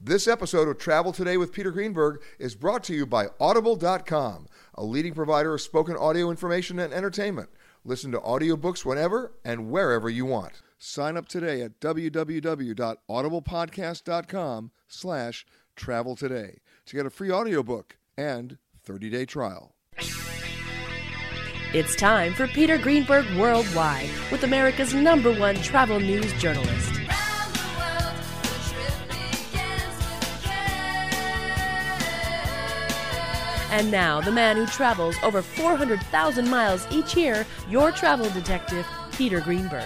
This episode of Travel Today with Peter Greenberg is brought to you by Audible.com, a leading provider of spoken audio information and entertainment. Listen to audiobooks whenever and wherever you want. Sign up today at www.audiblepodcast.com/travel today to get a free audiobook and 30-day trial. It's time for Peter Greenberg Worldwide with America's #1 travel news journalist. And now, the man who travels over 400,000 miles each year, your travel detective, Peter Greenberg.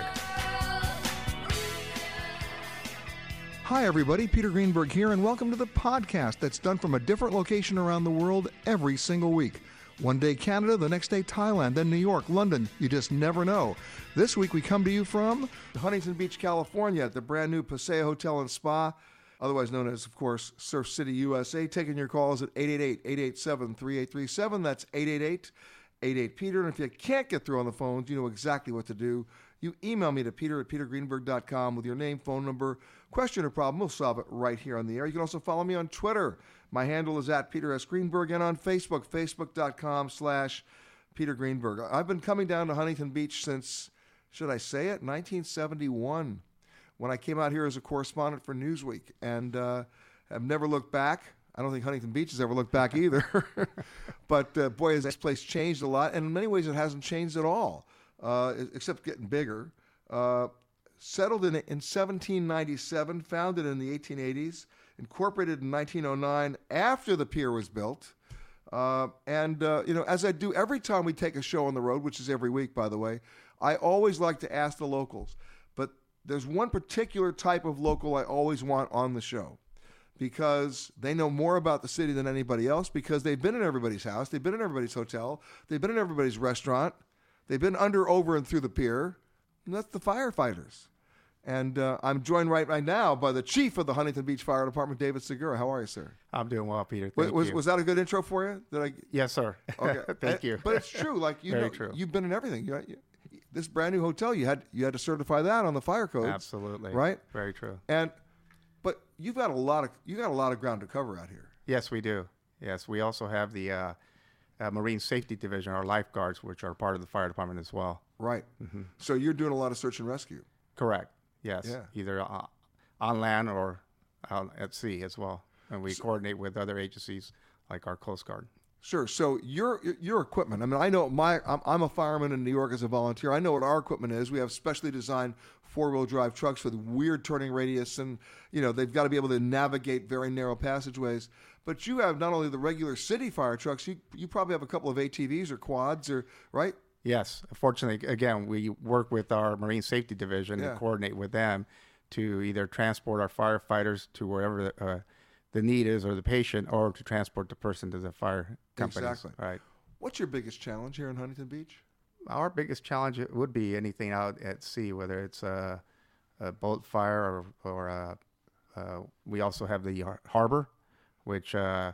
Hi, everybody. Peter Greenberg here, and welcome to the podcast that's done from a different location around the world every single week. One day Canada, the next day Thailand, then New York, London. You just never know. This week we come to you from Huntington Beach, California at the brand new Paseo Hotel and Spa, otherwise known as, of course, Surf City, USA. Taking your calls at 888-887-3837. That's 888-88-PETER. And if you can't get through on the phones, you know exactly what to do. You email me to peter@petergreenberg.com with your name, phone number, question, or problem. We'll solve it right here on the air. You can also follow me on Twitter. My handle is @PeterSGreenberg, and on Facebook, facebook.com/Peter Greenberg. I've been coming down to Huntington Beach since, should I say it, 1971. When I came out here as a correspondent for Newsweek, and have never looked back. I don't think Huntington Beach has ever looked back either. But boy, has this place changed a lot, and in many ways it hasn't changed at all, except getting bigger. Settled in 1797, founded in the 1880s, incorporated in 1909 after the pier was built. As I do every time we take a show on the road, which is every week, by the way, I always like to ask the locals. But there's one particular type of local I always want on the show because they know more about the city than anybody else, because they've been in everybody's house, they've been in everybody's hotel, they've been in everybody's restaurant, they've been under, over, and through the pier, and that's the firefighters. And I'm joined right now by the chief of the Huntington Beach Fire Department, David Segura. How are you, sir? I'm doing well, Peter. Thank you. Was that a good intro for you? Yes, sir. Okay. Thank you. But it's true. Like True. You've been in everything. This brand new hotel, you had to certify that on the fire codes. Absolutely. Right? Very true. But you've got a lot of ground to cover out here. Yes, we do. Yes, we also have the Marine Safety Division, our lifeguards, which are part of the fire department as well. Right. Mm-hmm. So you're doing a lot of search and rescue. Correct. Yes. Yeah. Either on land or out at sea as well, and we coordinate with other agencies like our Coast Guard. Sure. So your equipment. I mean, I know I'm a fireman in New York as a volunteer. I know what our equipment is. We have specially designed 4-wheel drive trucks with weird turning radius, and they've got to be able to navigate very narrow passageways. But you have not only the regular city fire trucks. You probably have a couple of ATVs or quads, or right? Yes. Fortunately, again, we work with our Marine Safety Division and coordinate with them to either transport our firefighters to wherever the need is, or the patient, or to transport the person to the fire companies. Exactly. Right. What's your biggest challenge here in Huntington Beach? Our biggest challenge would be anything out at sea, whether it's a boat fire or we also have the harbor, which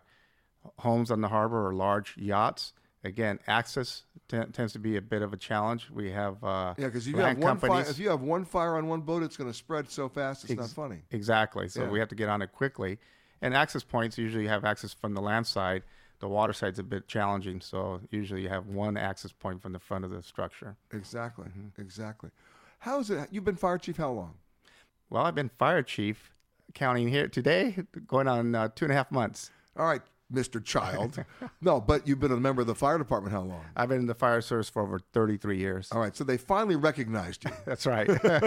homes on the harbor or large yachts. Again, access tends to be a bit of a challenge. We have because if you have one fire on one boat, it's going to spread so fast it's not funny. Exactly. So we have to get on it quickly. And access points usually have access from the land side. The water side's a bit challenging, so usually you have one access point from the front of the structure. Exactly. Mm-hmm. Exactly. How is it? You've been fire chief how long? Well, I've been fire chief, counting here today, going on 2.5 months. All right. Mr. Child. No, but you've been a member of the fire department how long? I've been in the fire service for over 33 years. All right, so they finally recognized you. That's right.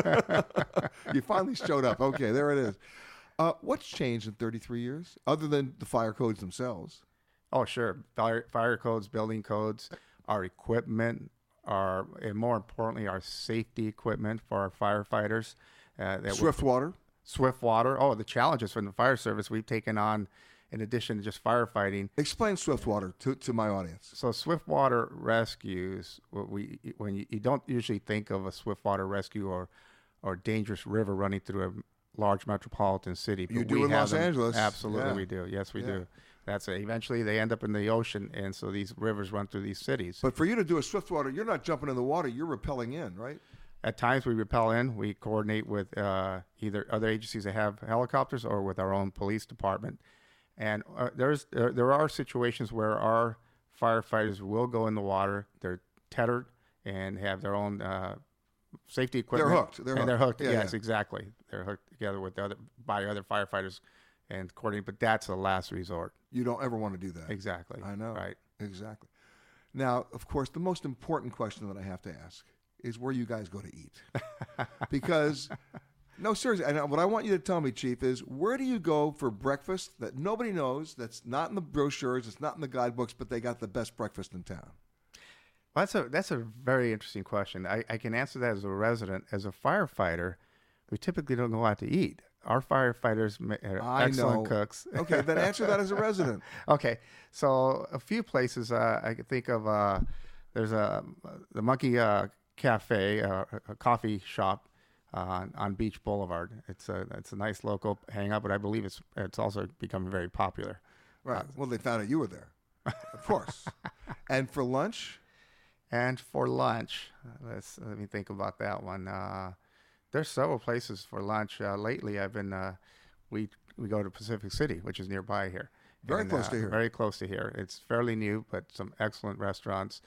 You finally showed up. Okay, there it is. What's changed in 33 years, other than the fire codes themselves? Oh, sure. Fire codes, building codes, our equipment, and more importantly, our safety equipment for our firefighters. Swiftwater? Swiftwater. Oh, the challenges from the fire service we've taken on, in addition to just firefighting. Explain Swiftwater to my audience. So Swiftwater rescues, when you don't usually think of a Swiftwater rescue or dangerous river running through a large metropolitan city. But you do in Los Angeles. Absolutely, we do. Yes, we do. That's it. Eventually they end up in the ocean, and so these rivers run through these cities. But for you to do a Swiftwater, you're not jumping in the water, you're rappelling in, right? At times we rappel in. We coordinate with either other agencies that have helicopters or with our own police department. And there are situations where our firefighters will go in the water. They're tethered and have their own safety equipment. They're hooked. Yeah, yes, yeah. exactly. They're hooked together with by other firefighters and coordinate. But that's the last resort. You don't ever want to do that. Exactly. I know. Right. Exactly. Now, of course, the most important question that I have to ask is where you guys go to eat. Because, no, seriously, what I want you to tell me, Chief, is where do you go for breakfast that nobody knows, that's not in the brochures, it's not in the guidebooks, but they got the best breakfast in town? Well, that's a very interesting question. I can answer that as a resident. As a firefighter, we typically don't go out to eat. Our firefighters are excellent cooks. Okay, then answer that as a resident. Okay, so a few places I could think of. There's the Monkey Cafe, a coffee shop on Beach Boulevard. It's a nice local hangout, but I believe it's also becoming very popular. Right. Well, they found out you were there, of course. And for lunch? And for lunch, let me think about that one. There's several places for lunch. Lately, I've been we go to Pacific City, which is nearby here. Very close to here. Very close to here. It's fairly new, but some excellent restaurants.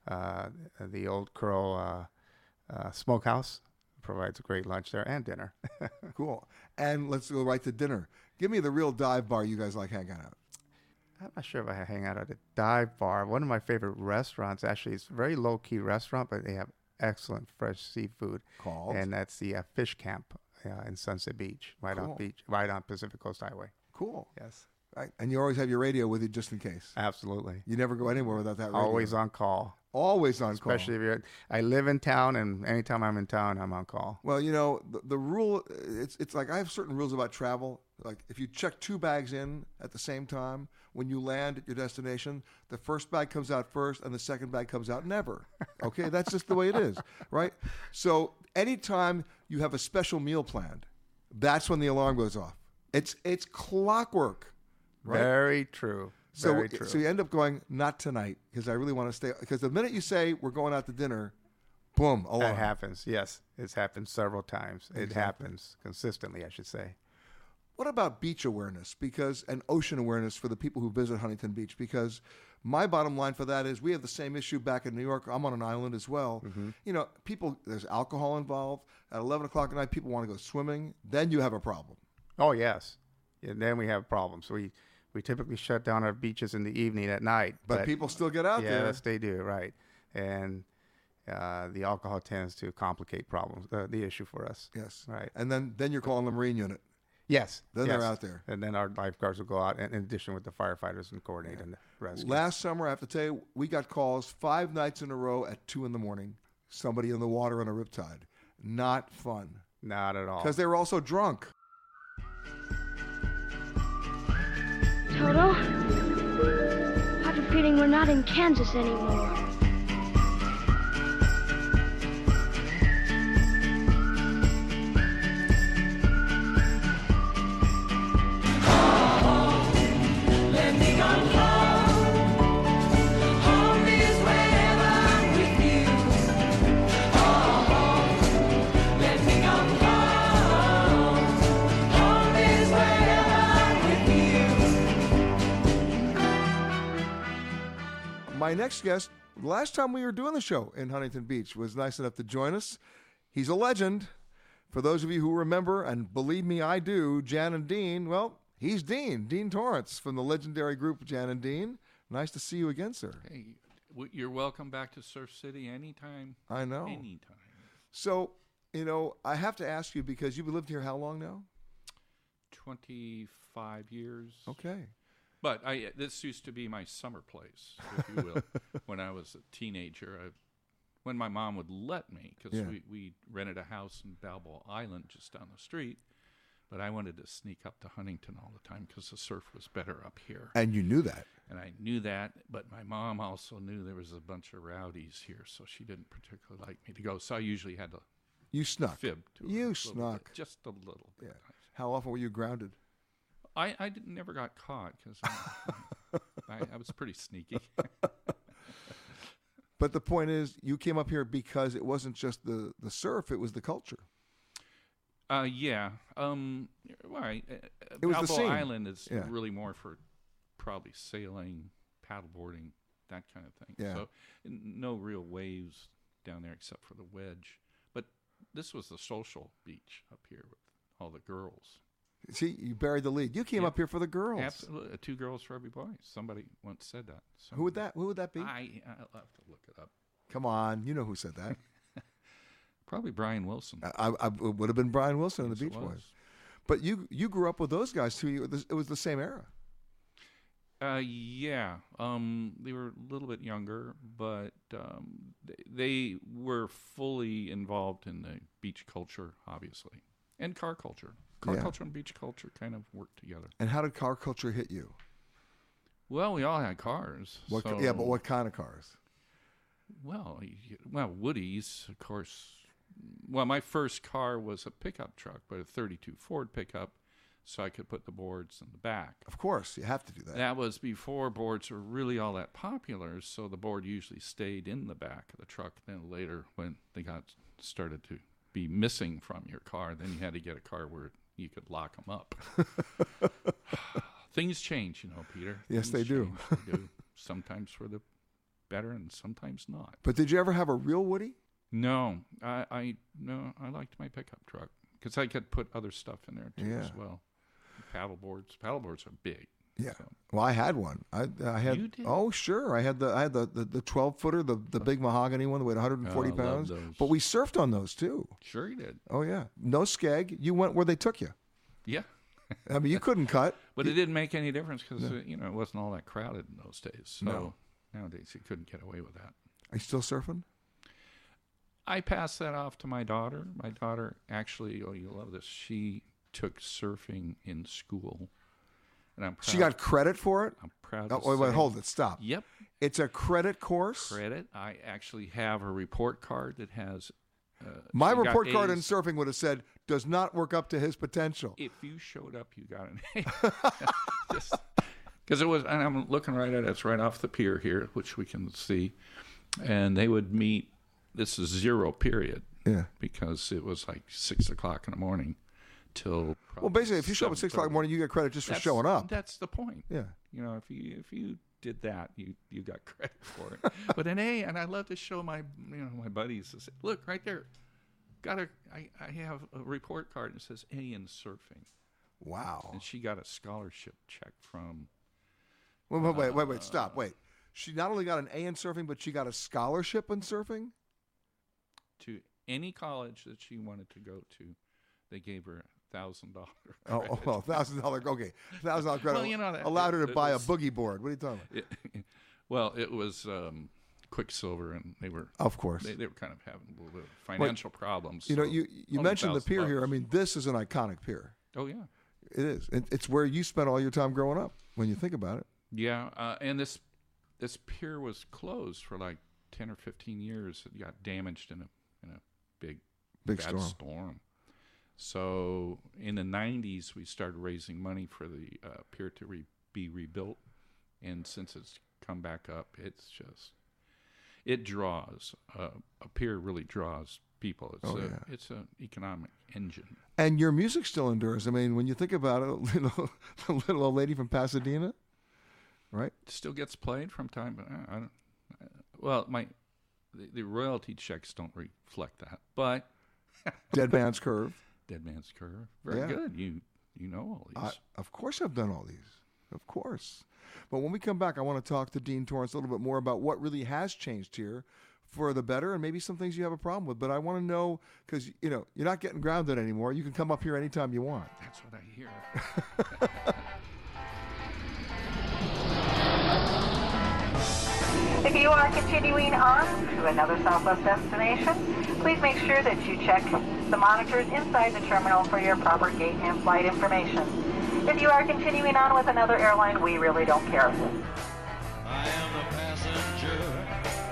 The Old Crow Smokehouse provides a great lunch there and dinner. Cool. And let's go right to dinner. Give me the real dive bar you guys like hanging out. I'm not sure if I hang out at a dive bar. One of my favorite restaurants, actually, it's a very low-key restaurant, but they have excellent fresh seafood. Called? And that's the Fish Camp in Sunset Beach, right on Pacific Coast Highway. Cool. Yes. Right. And you always have your radio with you just in case. Absolutely. You never go anywhere without that radio. Always on call. Always on call. Especially I live in town, and anytime I'm in town, I'm on call. Well, the rule, it's like I have certain rules about travel. Like if you check 2 bags in at the same time, when you land at your destination, the first bag comes out first and the second bag comes out never. Okay? That's just the way it is, right? So anytime you have a special meal planned, that's when the alarm goes off. It's clockwork. Right? Very true. Very true. So you end up going, not tonight, because I really want to stay. Because the minute you say we're going out to dinner, boom, alarm. That happens, yes. It's happened several times. It Exactly. happens consistently, I should say. What about beach awareness and ocean awareness for the people who visit Huntington Beach? Because my bottom line for that is we have the same issue back in New York. I'm on an island as well. Mm-hmm. People, there's alcohol involved. At 11 o'clock at night, people want to go swimming. Then you have a problem. Oh, yes. And then we have problems. We typically shut down our beaches in the evening at night. But people still get out there. Yes, they do, right. And the alcohol tends to complicate problems, the issue for us. Yes. Right. And then you're calling the Marine unit. Yes. Then yes. they're out there. And then our lifeguards will go out in addition with the firefighters and coordinate and rescue. Last summer, I have to tell you, we got calls 5 nights in a row at 2 a.m. Somebody in the water on a riptide. Not fun. Not at all. Because they were also drunk. Toto, I have a feeling we're not in Kansas anymore. My next guest, last time we were doing the show in Huntington Beach, was nice enough to join us. He's a legend. For those of you who remember, and believe me, I do, Jan and Dean, well, he's Dean Torrance from the legendary group Jan and Dean. Nice to see you again, sir. Hey, you're welcome back to Surf City anytime. I know. Anytime. So, I have to ask you, because you've lived here how long now? 25 years. Okay. But this used to be my summer place, if you will, when I was a teenager. When my mom would let me, because we rented a house in Balboa Island just down the street. But I wanted to sneak up to Huntington all the time because the surf was better up here. And you knew that. And I knew that, but my mom also knew there was a bunch of rowdies here, so she didn't particularly like me to go. So I usually had to You snuck. fib to her. You a little snuck. bit, just a little bit. Yeah. How often were you grounded? I never got caught because I was pretty sneaky. But the point is, you came up here because it wasn't just the surf; it was the culture. Yeah. Right. It was the Balboa scene. Island is Yeah. really more for probably sailing, paddleboarding, that kind of thing. Yeah. So no real waves down there except for the wedge. But this was the social beach up here with all the girls. See, you buried the lead. You came Yep. up here for the girls. Absolutely. 2 girls for every boy. Somebody once said that. Who would that be? I'll have to look it up. Come on, you know who said that. Probably Brian Wilson. I it would have been Brian Wilson and the Yes, it Beach was. Boys. But you grew up with those guys too. It was the same era. Yeah. They were a little bit younger, but they were fully involved in the beach culture, obviously, and car culture. Car Yeah. culture and beach culture kind of work together. And how did car culture hit you? Well, we all had cars. But so- what kind of cars? Well, Woody's, of course. Well, my first car was a pickup truck, but a 32 Ford pickup, so I could put the boards in the back. Of course, you have to do that. That was before boards were really all that popular, so the board usually stayed in the back of the truck. Then later, when they started to be missing from your car, then you had to get a car where you could lock them up. Things change, Peter. Yes, Things they do. change. They do. Sometimes for the better and sometimes not. But did you ever have a real Woody? No, I liked my pickup truck because I could put other stuff in there too Yeah. as well. Paddleboards are big. Yeah. So. Well, I had one. I had. You did? Oh, sure. I had the 12-footer, the big mahogany one that weighed 140 Oh, I love pounds. those. But we surfed on those too. Sure you did. Oh yeah. No skeg. You went where they took you. Yeah. I mean, you couldn't cut. But it didn't make any difference because it wasn't all that crowded in those days. So No. nowadays you couldn't get away with that. Are you still surfing? I passed that off to my daughter. My daughter actually, you'll love this. She took surfing in school, and I'm proud. She got credit for it. I'm proud. Oh, to wait, say- hold it. Stop. Yep. It's a credit course. Credit. I actually have a report card that has. My she got report card in A's. surfing would have said, "Does not work up to his potential." If you showed up, you got an A. Because it was, and I'm looking right at it. It's right off the pier here, which we can see, and they would meet. This is 0 period. Yeah. Because it was like 6 o'clock in the morning till. Well, basically, if you show up at 6 o'clock in the morning, you get credit just for showing up. That's the point. Yeah. If you did that, you got credit for it. But an A, and I love to show my my buddies. I say, look right there, I have a report card that says A in surfing, Wow. and she got a scholarship check from. Wait, stop. Wait. She not only got an A in surfing, but she got a scholarship in surfing? To any college that she wanted to go to, they gave her $1,000. Oh, well, $1,000. Okay. $1,000 credit. Well, that- allowed her to buy a was- boogie board. What are you talking about? Well, it was Quicksilver, and they were. Of course. They were kind of having a little bit of financial problems. You know, so you only mentioned the pier $1,000. here. I mean, this is an iconic pier. Oh yeah. It is. It's where you spent all your time growing up, when you think about it. Yeah, and this pier was closed for like 10 or 15 years. It got damaged in a big bad storm. So in the 90s, we started raising money for the pier to be rebuilt, and since it's come back up, it draws. A pier really draws people. It's an economic engine. And your music still endures. I mean, when you think about it, the little old lady from Pasadena, right? It still gets played from time, but I don't. Well, the royalty checks don't reflect that, but Dead Man's Curve. Dead Man's Curve, very Yeah. good. You know all these. Of course I've done all these. Of course. But when we come back, I want to talk to Dean Torrance a little bit more about what really has changed here for the better and maybe some things you have a problem with. But I want to know, because, you're not getting grounded anymore. You can come up here anytime you want. That's what I hear. If you are continuing on to another Southwest destination, please make sure that you check the monitors inside the terminal for your proper gate and flight information. If you are continuing on with another airline, we really don't care. I am the passenger.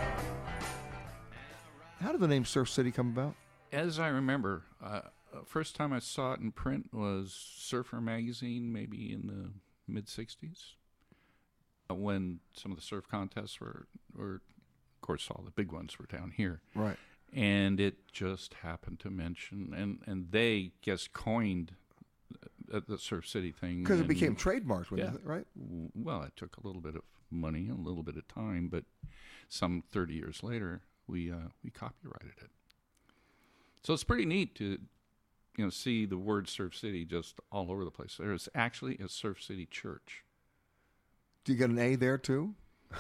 How did the name Surf City come about? As I remember, first time I saw it in print was Surfer magazine, maybe in the mid '60s, when some of the surf contests were course, all the big ones were down here. Right. And it just happened to mention, and they just coined the Surf City thing. Because it became trademarked, right? Well, it took a little bit of money and a little bit of time, but some 30 years later, we copyrighted it. So it's pretty neat to see the word Surf City just all over the place. There's actually a Surf City church. Do you get an A there too?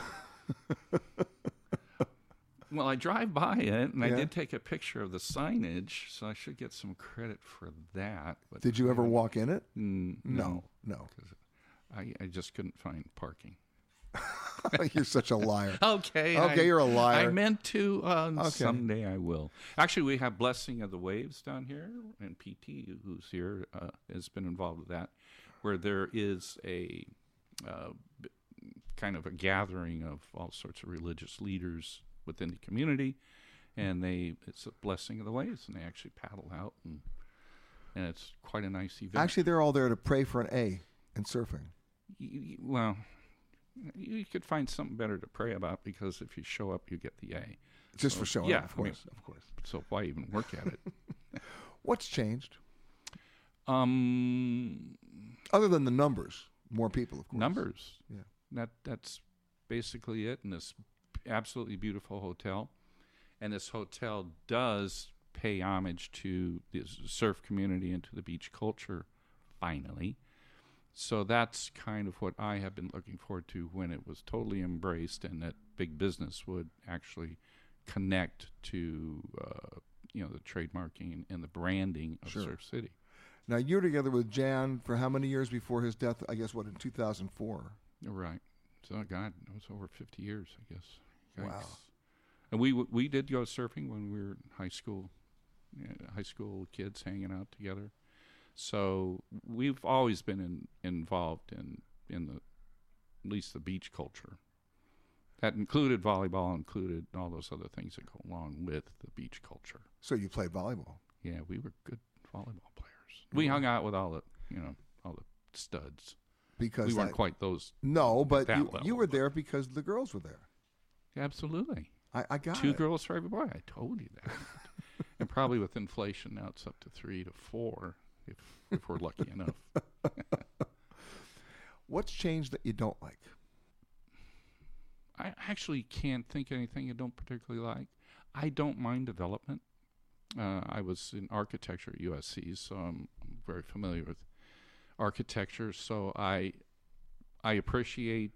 Well, I drive by it, and I did take a picture of the signage, so I should get some credit for that. But did you ever walk in it? No. 'Cause I just couldn't find parking. You're such a liar. Okay, you're a liar. I meant to. Someday I will. Actually, we have Blessing of the Waves down here, and PT, who's here, has been involved with that, where there is a kind of a gathering of all sorts of religious leaders within the community, and it's a Blessing of the Waves, and they actually paddle out, and it's quite a nice event. Actually, they're all there to pray for an A in surfing. Well, you could find something better to pray about, because if you show up, you get the A. Just for showing up, of course. So why even work at it? What's changed? Other than the numbers, more people, of course. Numbers. Yeah. That's basically it. And this absolutely beautiful hotel, and this hotel does pay homage to the surf community and to the beach culture. Finally. So that's kind of what I have been looking forward to when it was totally embraced, and that big business would actually connect to the trademarking and the branding of Surf City. Now, you were together with Jan for how many years before his death? I guess, in 2004? Right. So, God, it was over 50 years, I guess. Yikes. Wow. And we did go surfing when we were high school kids hanging out together. So we've always been involved in at least the beach culture. That included volleyball, included all those other things that go along with the beach culture. So you played volleyball? Yeah, we were good volleyball players. We hung out with all the studs. Because we weren't quite those. No, but you were there because the girls were there. Absolutely. I got Two girls for every boy. I told you that. And probably with inflation now it's up to 3 to 4 if we're lucky enough. What's changed that you don't like? I actually can't think of anything I don't particularly like. I don't mind development. I was in architecture at USC, so I'm very familiar with architecture. So I appreciate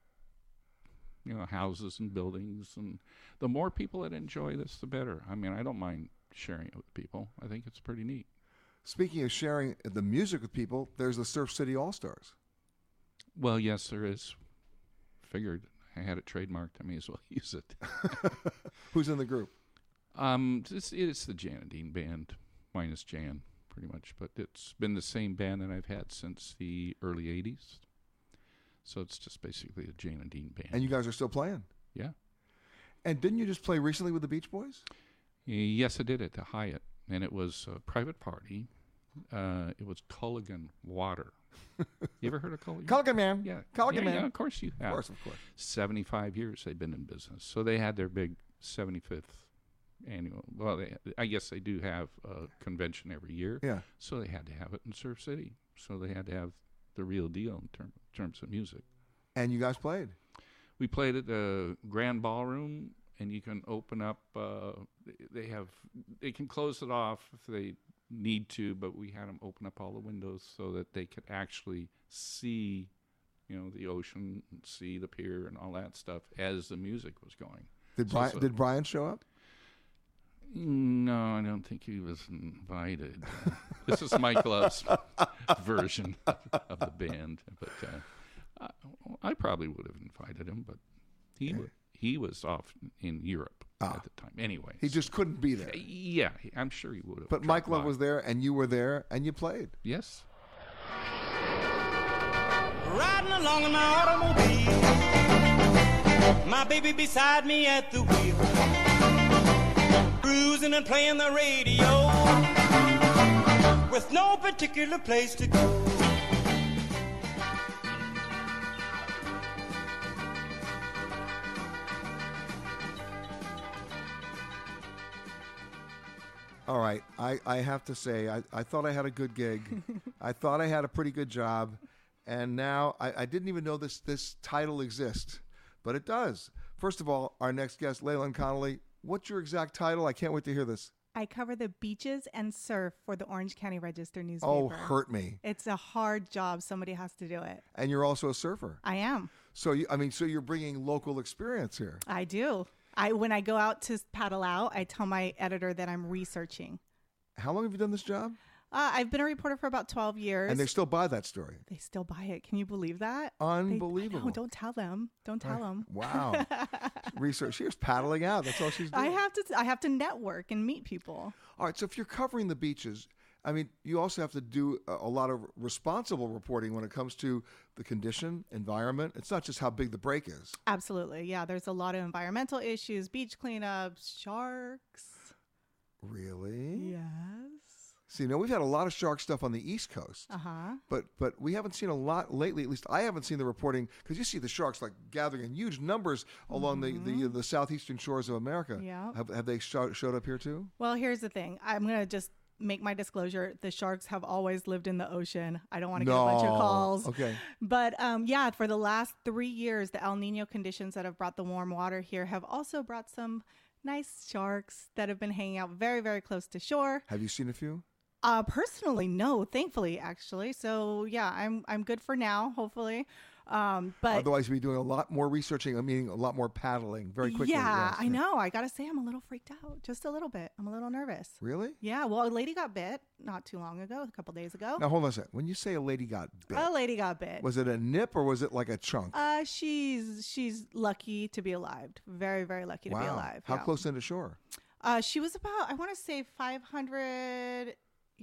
houses and buildings, and the more people that enjoy this, the better. I mean, I don't mind sharing it with people. I think it's pretty neat. Speaking of sharing the music with people, there's the Surf City All-Stars. Well, yes, there is. Figured I had it trademarked. I may as well use it. Who's in the group? It's the Jan and Dean band, minus Jan, pretty much. But it's been the same band that I've had since the early 80s. So it's just basically a Jan and Dean band. And you guys are still playing? Yeah. And didn't you just play recently with the Beach Boys? Yes, I did at the Hyatt. And it was a private party. It was Culligan Water. You ever heard of Culligan? Culligan Man. Yeah. Culligan Man. Yeah, of course you have. Of course. 75 years they've been in business. So they had their big 75th annual. Well, I guess they do have a convention every year. Yeah. So they had to have it in Surf City. So they had to have the real deal in terms of music. And you guys played? We played at the Grand Ballroom, and you can open up. They can close it off if they need to, but we had them open up all the windows so that they could actually see, the ocean, and see the pier, and all that stuff as the music was going. Did Brian show up? No, I don't think he was invited. This is Mike Love's version of the band, but I probably would have invited him, but he was off in Europe at the time. Anyway, he just couldn't be there. Yeah, I'm sure he would have. But Mike Love was there, and you were there, and you played. Yes. Riding along in my automobile, my baby beside me at the wheel, cruising and playing the radio, with no particular place to go. All right. I have to say, I thought I had a good gig. I thought I had a pretty good job. And now I didn't even know this title exists, but it does. First of all, our next guest, Leyland Connolly, what's your exact title? I can't wait to hear this. I cover the beaches and surf for the Orange County Register newspaper. Oh, hurt me. It's a hard job. Somebody has to do it. And you're also a surfer. I am. So you're bringing local experience here. I do. When I go out to paddle out, I tell my editor that I'm researching. How long have you done this job? I've been a reporter for about 12 years. And they still buy that story. They still buy it. Can you believe that? Unbelievable. No, don't tell them. Don't tell them. Wow. Research. She was paddling out. That's all she's doing. I have to network and meet people. All right. So if you're covering the beaches, I mean, you also have to do a lot of responsible reporting when it comes to the condition, environment. It's not just how big the break is. Absolutely. Yeah. There's a lot of environmental issues, beach cleanups, sharks. Really? Yes. See, we've had a lot of shark stuff on the East Coast, but we haven't seen a lot lately. At least I haven't seen the reporting, because you see the sharks like gathering in huge numbers along the southeastern shores of America. Yeah. Have they showed up here too? Well, here's the thing. I'm going to just make my disclosure. The sharks have always lived in the ocean. I don't want to get a bunch of calls. Okay. But for the last 3 years, the El Nino conditions that have brought the warm water here have also brought some nice sharks that have been hanging out very, very close to shore. Have you seen a few? Personally, no, thankfully, actually. So yeah, I'm good for now, hopefully. But otherwise, we'd be doing a lot more researching. Meaning a lot more paddling very quickly. Yeah, I know. I gotta say, I'm a little freaked out, just a little bit. I'm a little nervous. Really? Yeah. Well, a lady got bit not too long ago, a couple days ago. Now hold on a second. When you say a lady got bit, a lady got bit. Was it a nip or was it like a chunk? She's lucky to be alive. Very, very lucky to be alive. How close into shore? She was about, I want to say 500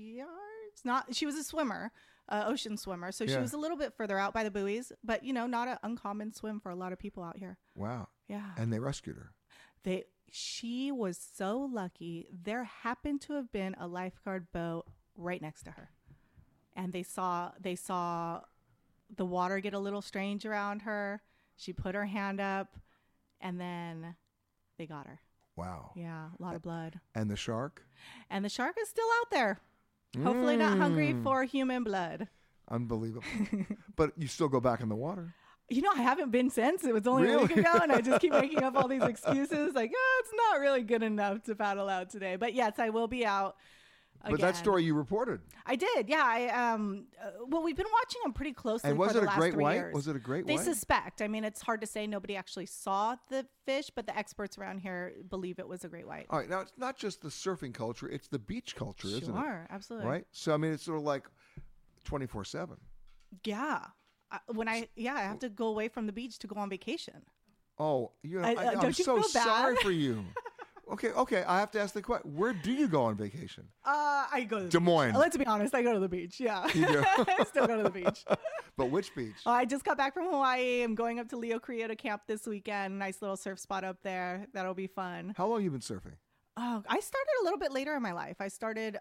yards. She was a swimmer, ocean swimmer, so she was a little bit further out by the buoys, but not an uncommon swim for a lot of people out here. Wow. Yeah. And they rescued her. She was so lucky. There happened to have been a lifeguard boat right next to her, and they saw the water get a little strange around her. She put her hand up, and then they got her. Wow. Yeah, a lot of blood. And the shark? And the shark is still out there. Hopefully not hungry for human blood. Unbelievable. But you still go back in the water. I haven't been since. It was only a week ago, and I just keep making up all these excuses. Like, it's not really good enough to paddle out today. But yes, I will be out again. But that story you reported. I did, yeah. Well, we've been watching them pretty closely and was for it the a last great 3 white? years. Was it a great They white? suspect. I mean, it's hard to say. Nobody actually saw the fish, but the experts around here believe it was a great white. All right. Now, it's not just the surfing culture. It's the beach culture, isn't it? Sure, absolutely. Right? So, I mean, it's sort of like 24/7. Yeah. I have to go away from the beach to go on vacation. Oh, I'm don't you so feel bad? sorry for you. Okay. I have to ask the question. Where do you go on vacation? I go to the Des Moines. Beach. Let's be honest. I go to the beach. Yeah. You do? I still go to the beach. But which beach? I just got back from Hawaii. I'm going up to Leo Crio to camp this weekend. Nice little surf spot up there. That'll be fun. How long have you been surfing? I started a little bit later in my life. I started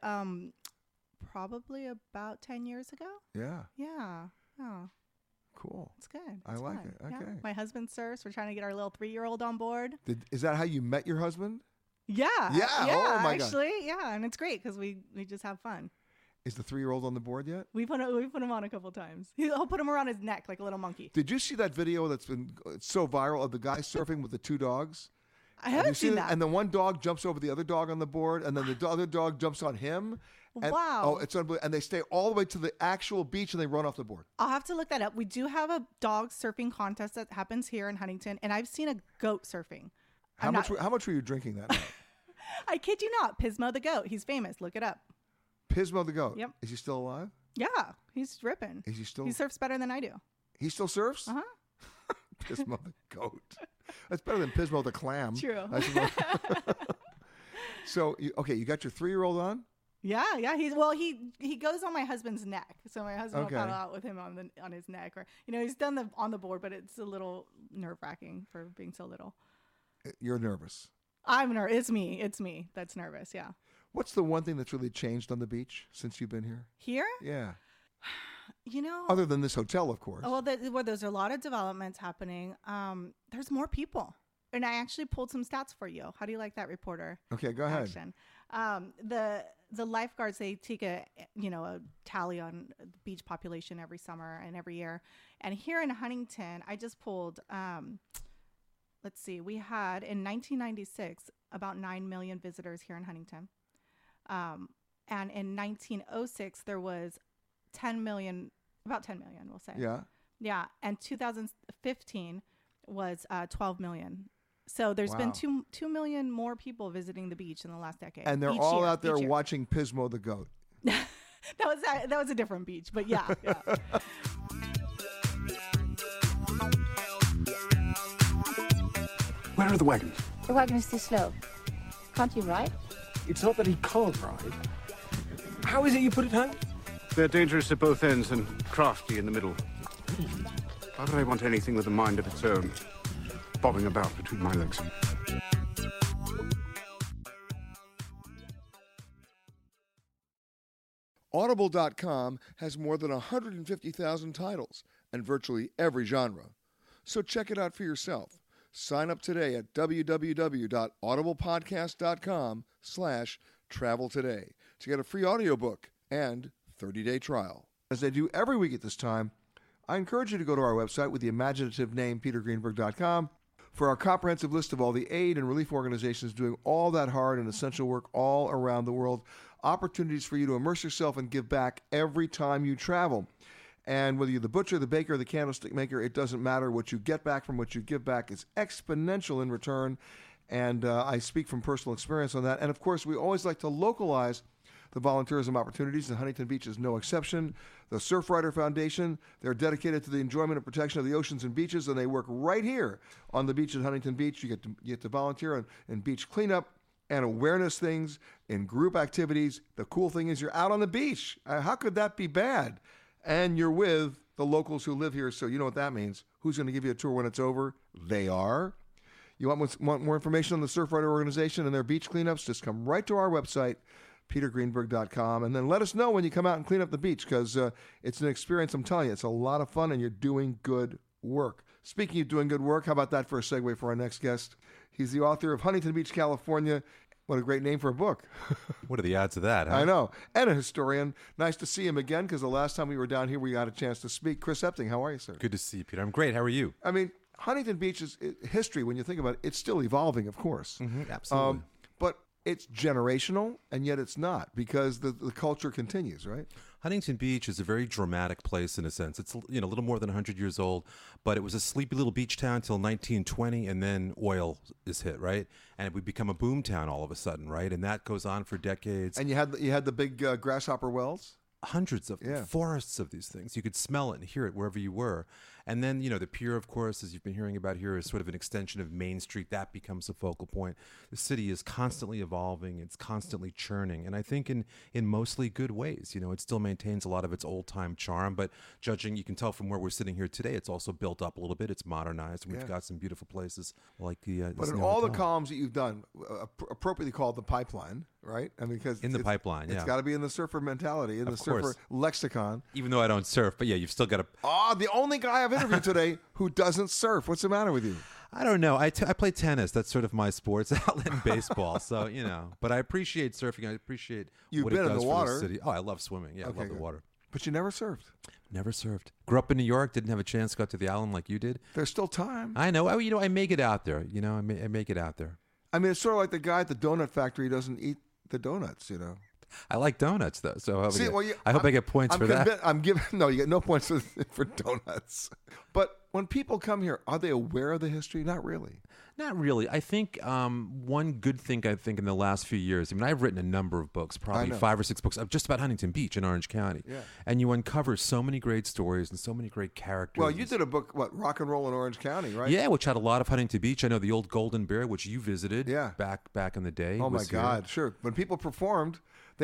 probably about 10 years ago. Yeah. Yeah. Oh. Cool. It's good. I like it. Okay. Yeah. My husband surfs. We're trying to get our little 3-year-old on board. Is that how you met your husband? Yeah. Yeah. Oh my God. Actually, yeah, and it's great because we just have fun. Is the 3-year-old on the board yet? We put him on a couple times. I'll put him around his neck like a little monkey. Did you see that video that's been so viral of the guy surfing with the 2 dogs? I haven't seen that. And the one dog jumps over the other dog on the board, and then the other dog jumps on him. And, wow. Oh, it's unbelievable. And they stay all the way to the actual beach, and they run off the board. I'll have to look that up. We do have a dog surfing contest that happens here in Huntington, and I've seen a goat surfing. How much were you drinking that night? I kid you not. Pismo the goat. He's famous. Look it up. Pismo the goat? Yep. Is he still alive? Yeah, he's ripping. Is he still? He surfs better than I do. He still surfs? Uh-huh. Pismo the goat. That's better than Pismo the clam. True. So, you got your 3-year-old on? Yeah. He goes on my husband's neck, so my husband will paddle out with him on his neck, or he's done on the board, but it's a little nerve-wracking for being so little. You're nervous. I'm nervous. It's me that's nervous. Yeah. What's the one thing that's really changed on the beach since you've been here? Here? Yeah. Other than this hotel, of course. Well, there's a lot of developments happening. There's more people. And I actually pulled some stats for you. How do you like that, reporter? Okay, go ahead. Action. The lifeguards, they take a tally on the beach population every summer and every year. And here in Huntington, I just pulled, let's see, we had in 1996 about 9 million visitors here in Huntington. And in 1906, there was 10 million, about 10 million, we'll say. Yeah. Yeah. And 2015 was 12 million. So there's been 2 million more people visiting the beach in the last decade. And they're all out there watching Pismo the goat. That was a different beach, but yeah. Where are the wagons? The wagon is too slow. Can't you ride? It's not that he can't ride. How is it you put it home? They're dangerous at both ends and crafty in the middle. Why would I want anything with a mind of its own, bobbing about between my legs? Audible.com has more than 150,000 titles and virtually every genre. So check it out for yourself. Sign up today at www.audiblepodcast.com/travel today to get a free audiobook and 30-day trial. As I do every week at this time, I encourage you to go to our website with the imaginative name petergreenberg.com for our comprehensive list of all the aid and relief organizations doing all that hard and essential work all around the world. Opportunities for you to immerse yourself and give back every time you travel. And whether you're the butcher, the baker, the candlestick maker, it doesn't matter. What you get back from what you give back is exponential in return. And I speak from personal experience on that. And of course, we always like to localize the volunteerism opportunities, and Huntington Beach is no exception. The Surfrider Foundation, they're dedicated to the enjoyment and protection of the oceans and beaches, and they work right here on the beach at Huntington Beach. You get to volunteer in beach cleanup and awareness things, in group activities. The cool thing is you're out on the beach. How could that be bad? And you're with the locals who live here, so you know what that means. Who's going to give you a tour when it's over? They are. You want more information on the Surfrider organization and their beach cleanups? Just come right to our website, petergreenberg.com, and then let us know when you come out and clean up the beach, because it's an experience, I'm telling you. It's a lot of fun, and you're doing good work. Speaking of doing good work, how about that for a segue for our next guest? He's the author of Huntington Beach, California. What a great name for a book. What are the odds of that, huh? I know. And a historian. Nice to see him again, because the last time we were down here, we got a chance to speak. Chris Epting, how are you, sir? Good to see you, Peter. I'm great. How are you? I mean, Huntington Beach is history, when you think about it, it's still evolving, of course. Mm-hmm, absolutely. But it's generational, and yet it's not, because the culture continues, right? Huntington Beach is a very dramatic place in a sense. It's a little more than 100 years old, but it was a sleepy little beach town until 1920, and then oil is hit, right? And it would become a boom town all of a sudden, right? And that goes on for decades. And you had the big grasshopper wells? Hundreds of them, forests of these things. You could smell it and hear it wherever you were. And then, the pier, of course, as you've been hearing about here, is sort of an extension of Main Street. That becomes a focal point. The city is constantly evolving. It's constantly churning. And I think in mostly good ways. It still maintains a lot of its old-time charm. But judging, you can tell from where we're sitting here today, it's also built up a little bit. It's modernized. And we've got some beautiful places like the But in all the columns that you've done, appropriately called the pipeline, right? I mean, because in the pipeline, it's got to be in the surfer mentality, in the surfer lexicon. Even though I don't surf, but yeah, you've still got to. The only guy I've interviewed today who doesn't surf. What's the matter with you? I don't know. I play tennis. That's sort of my sports outlet in baseball. So but I appreciate surfing. I appreciate what it does for the city. Oh, I love swimming. Yeah, I love the water. But you never surfed. Never surfed. Grew up in New York. Didn't have a chance to go to the island like you did. There's still time. I know. I make it out there. I make it out there. I mean, it's sort of like the guy at the donut factory who doesn't eat the donuts. I like donuts, though. So I hope I get points for that. You get no points for donuts. But when people come here, are they aware of the history? Not really. Not really. I think one good thing in the last few years, I've written a number of books, probably 5 or 6 books, just about Huntington Beach in Orange County. Yeah. And you uncover so many great stories and so many great characters. Well, you did a book, Rock and Roll in Orange County, right? Yeah, which had a lot of Huntington Beach. I know the old Golden Bear, which you visited back in the day. Oh, my God, sure. When people performed,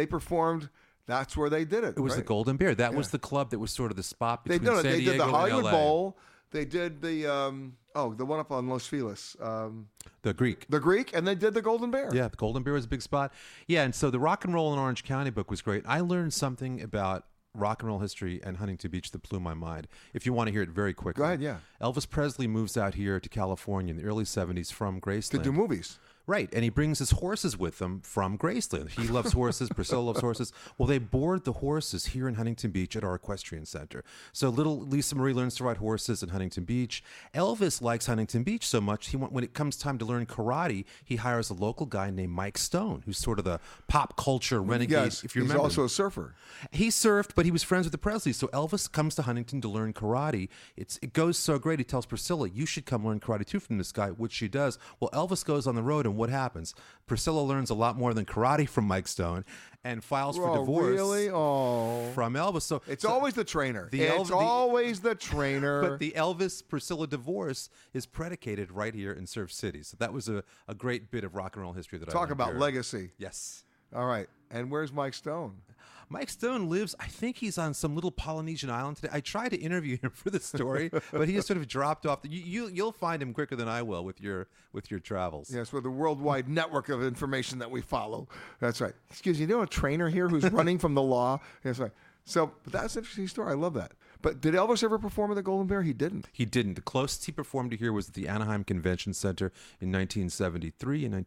that's where they did it. It was the Golden Bear. That was the club that was sort of the spot between San Diego and LA. They did the Hollywood Bowl. They did the one up on Los Feliz. The Greek. The Greek, and they did the Golden Bear. Yeah, the Golden Bear was a big spot. Yeah, and so the Rock and Roll in Orange County book was great. I learned something about rock and roll history and Huntington Beach that blew my mind. If you want to hear it very quickly. Go ahead, yeah. Elvis Presley moves out here to California in the early 70s from Graceland. To do movies. Right, and he brings his horses with him from Graceland. He loves horses. Priscilla loves horses. Well, they board the horses here in Huntington Beach at our equestrian center. So little Lisa Marie learns to ride horses in Huntington Beach. Elvis likes Huntington Beach so much, when it comes time to learn karate, he hires a local guy named Mike Stone, who's sort of the pop culture renegade. Yes, if you he's remember also him. a surfer. He surfed, but he was friends with the Presleys. So Elvis comes to Huntington to learn karate. It goes so great. He tells Priscilla, "You should come learn karate too from this guy," which she does. Well, Elvis goes on the road, and what happens? Priscilla learns a lot more than karate from Mike Stone and files for divorce really? from Elvis. So it's always the trainer. It's always the trainer. But the Elvis-Priscilla divorce is predicated right here in Surf City. So that was a great bit of rock and roll history that I Talk learned about here. legacy. Yes. All right. And where's Mike Stone? Mike Stone lives, I think he's on some little Polynesian island today. I tried to interview him for the story, but he has sort of dropped off. You'll find him quicker than I will with your travels. Yes, with the worldwide network of information that we follow. That's right. Excuse me, you know a trainer here who's running from the law? That's right. So but that's an interesting story. I love that. But did Elvis ever perform at the Golden Bear? He didn't. He didn't. The closest he performed to here was at the Anaheim Convention Center in 1973 and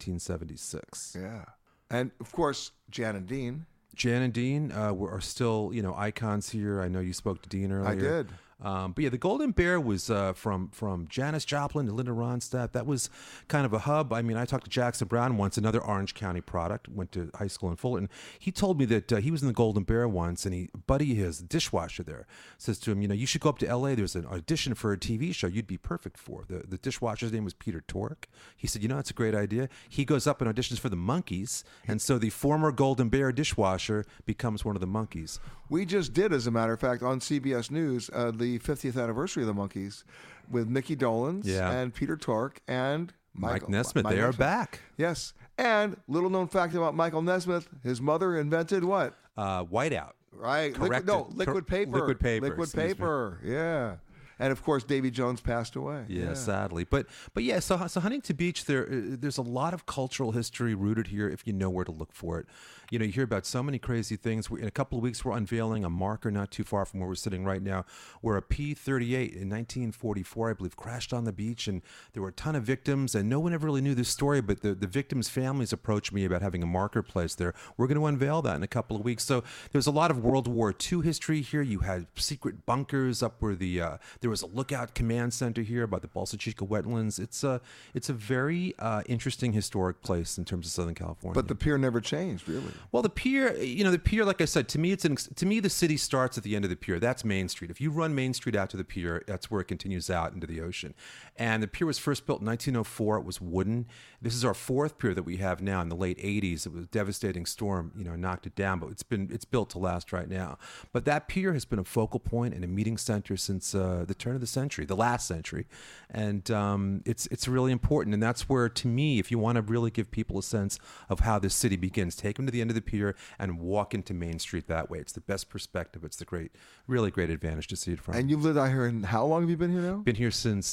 1976. Yeah. And, of course, Jan and Dean. Jan and Dean are still, icons here. I know you spoke to Dean earlier. I did. But yeah, the Golden Bear was from Janis Joplin to Linda Ronstadt. That was kind of a hub. I mean, I talked to Jackson Brown once, another Orange County product, went to high school in Fullerton. He told me that he was in the Golden Bear once, and Buddy, his dishwasher there, says to him, you should go up to L.A. There's an audition for a TV show you'd be perfect for. The dishwasher's name was Peter Tork. He said, that's a great idea. He goes up and auditions for the Monkees, and so the former Golden Bear dishwasher becomes one of the Monkees. We just did, as a matter of fact, on CBS News, the 50th anniversary of the Monkees with Mickey Dolenz and Peter Tork and Mike Nesmith. They are back. Yes. And little known fact about Michael Nesmith, his mother invented what? Whiteout. Right. Liquid paper. Liquid paper. Liquid paper. Yeah. And of course, Davy Jones passed away. Yeah, sadly. But yeah, so Huntington Beach, there's a lot of cultural history rooted here if you know where to look for it. You hear about so many crazy things. In a couple of weeks, we're unveiling a marker not too far from where we're sitting right now, where a P-38 in 1944, I believe, crashed on the beach, and there were a ton of victims, and no one ever really knew this story, but the victims' families approached me about having a marker placed there. We're going to unveil that in a couple of weeks. So there's a lot of World War II history here. You had secret bunkers up where there was a lookout command center here by the Bolsa Chica wetlands. It's a very interesting historic place in terms of Southern California. But the pier never changed, really. Well, the pier, like I said, to me, the city starts at the end of the pier. That's Main Street. If you run Main Street out to the pier, that's where it continues out into the ocean. And the pier was first built in 1904. It was wooden. This is our fourth pier that we have now. In the late 80s, it was a devastating storm, knocked it down, but it's built to last right now. But that pier has been a focal point and a meeting center since the turn of the century, the last century. And it's really important. And that's where, to me, if you want to really give people a sense of how this city begins, take them to the end of the pier and walk into Main Street that way. It's the best perspective. It's the really great advantage to see it from. And you've lived out here, and how long have you been here now? Been here since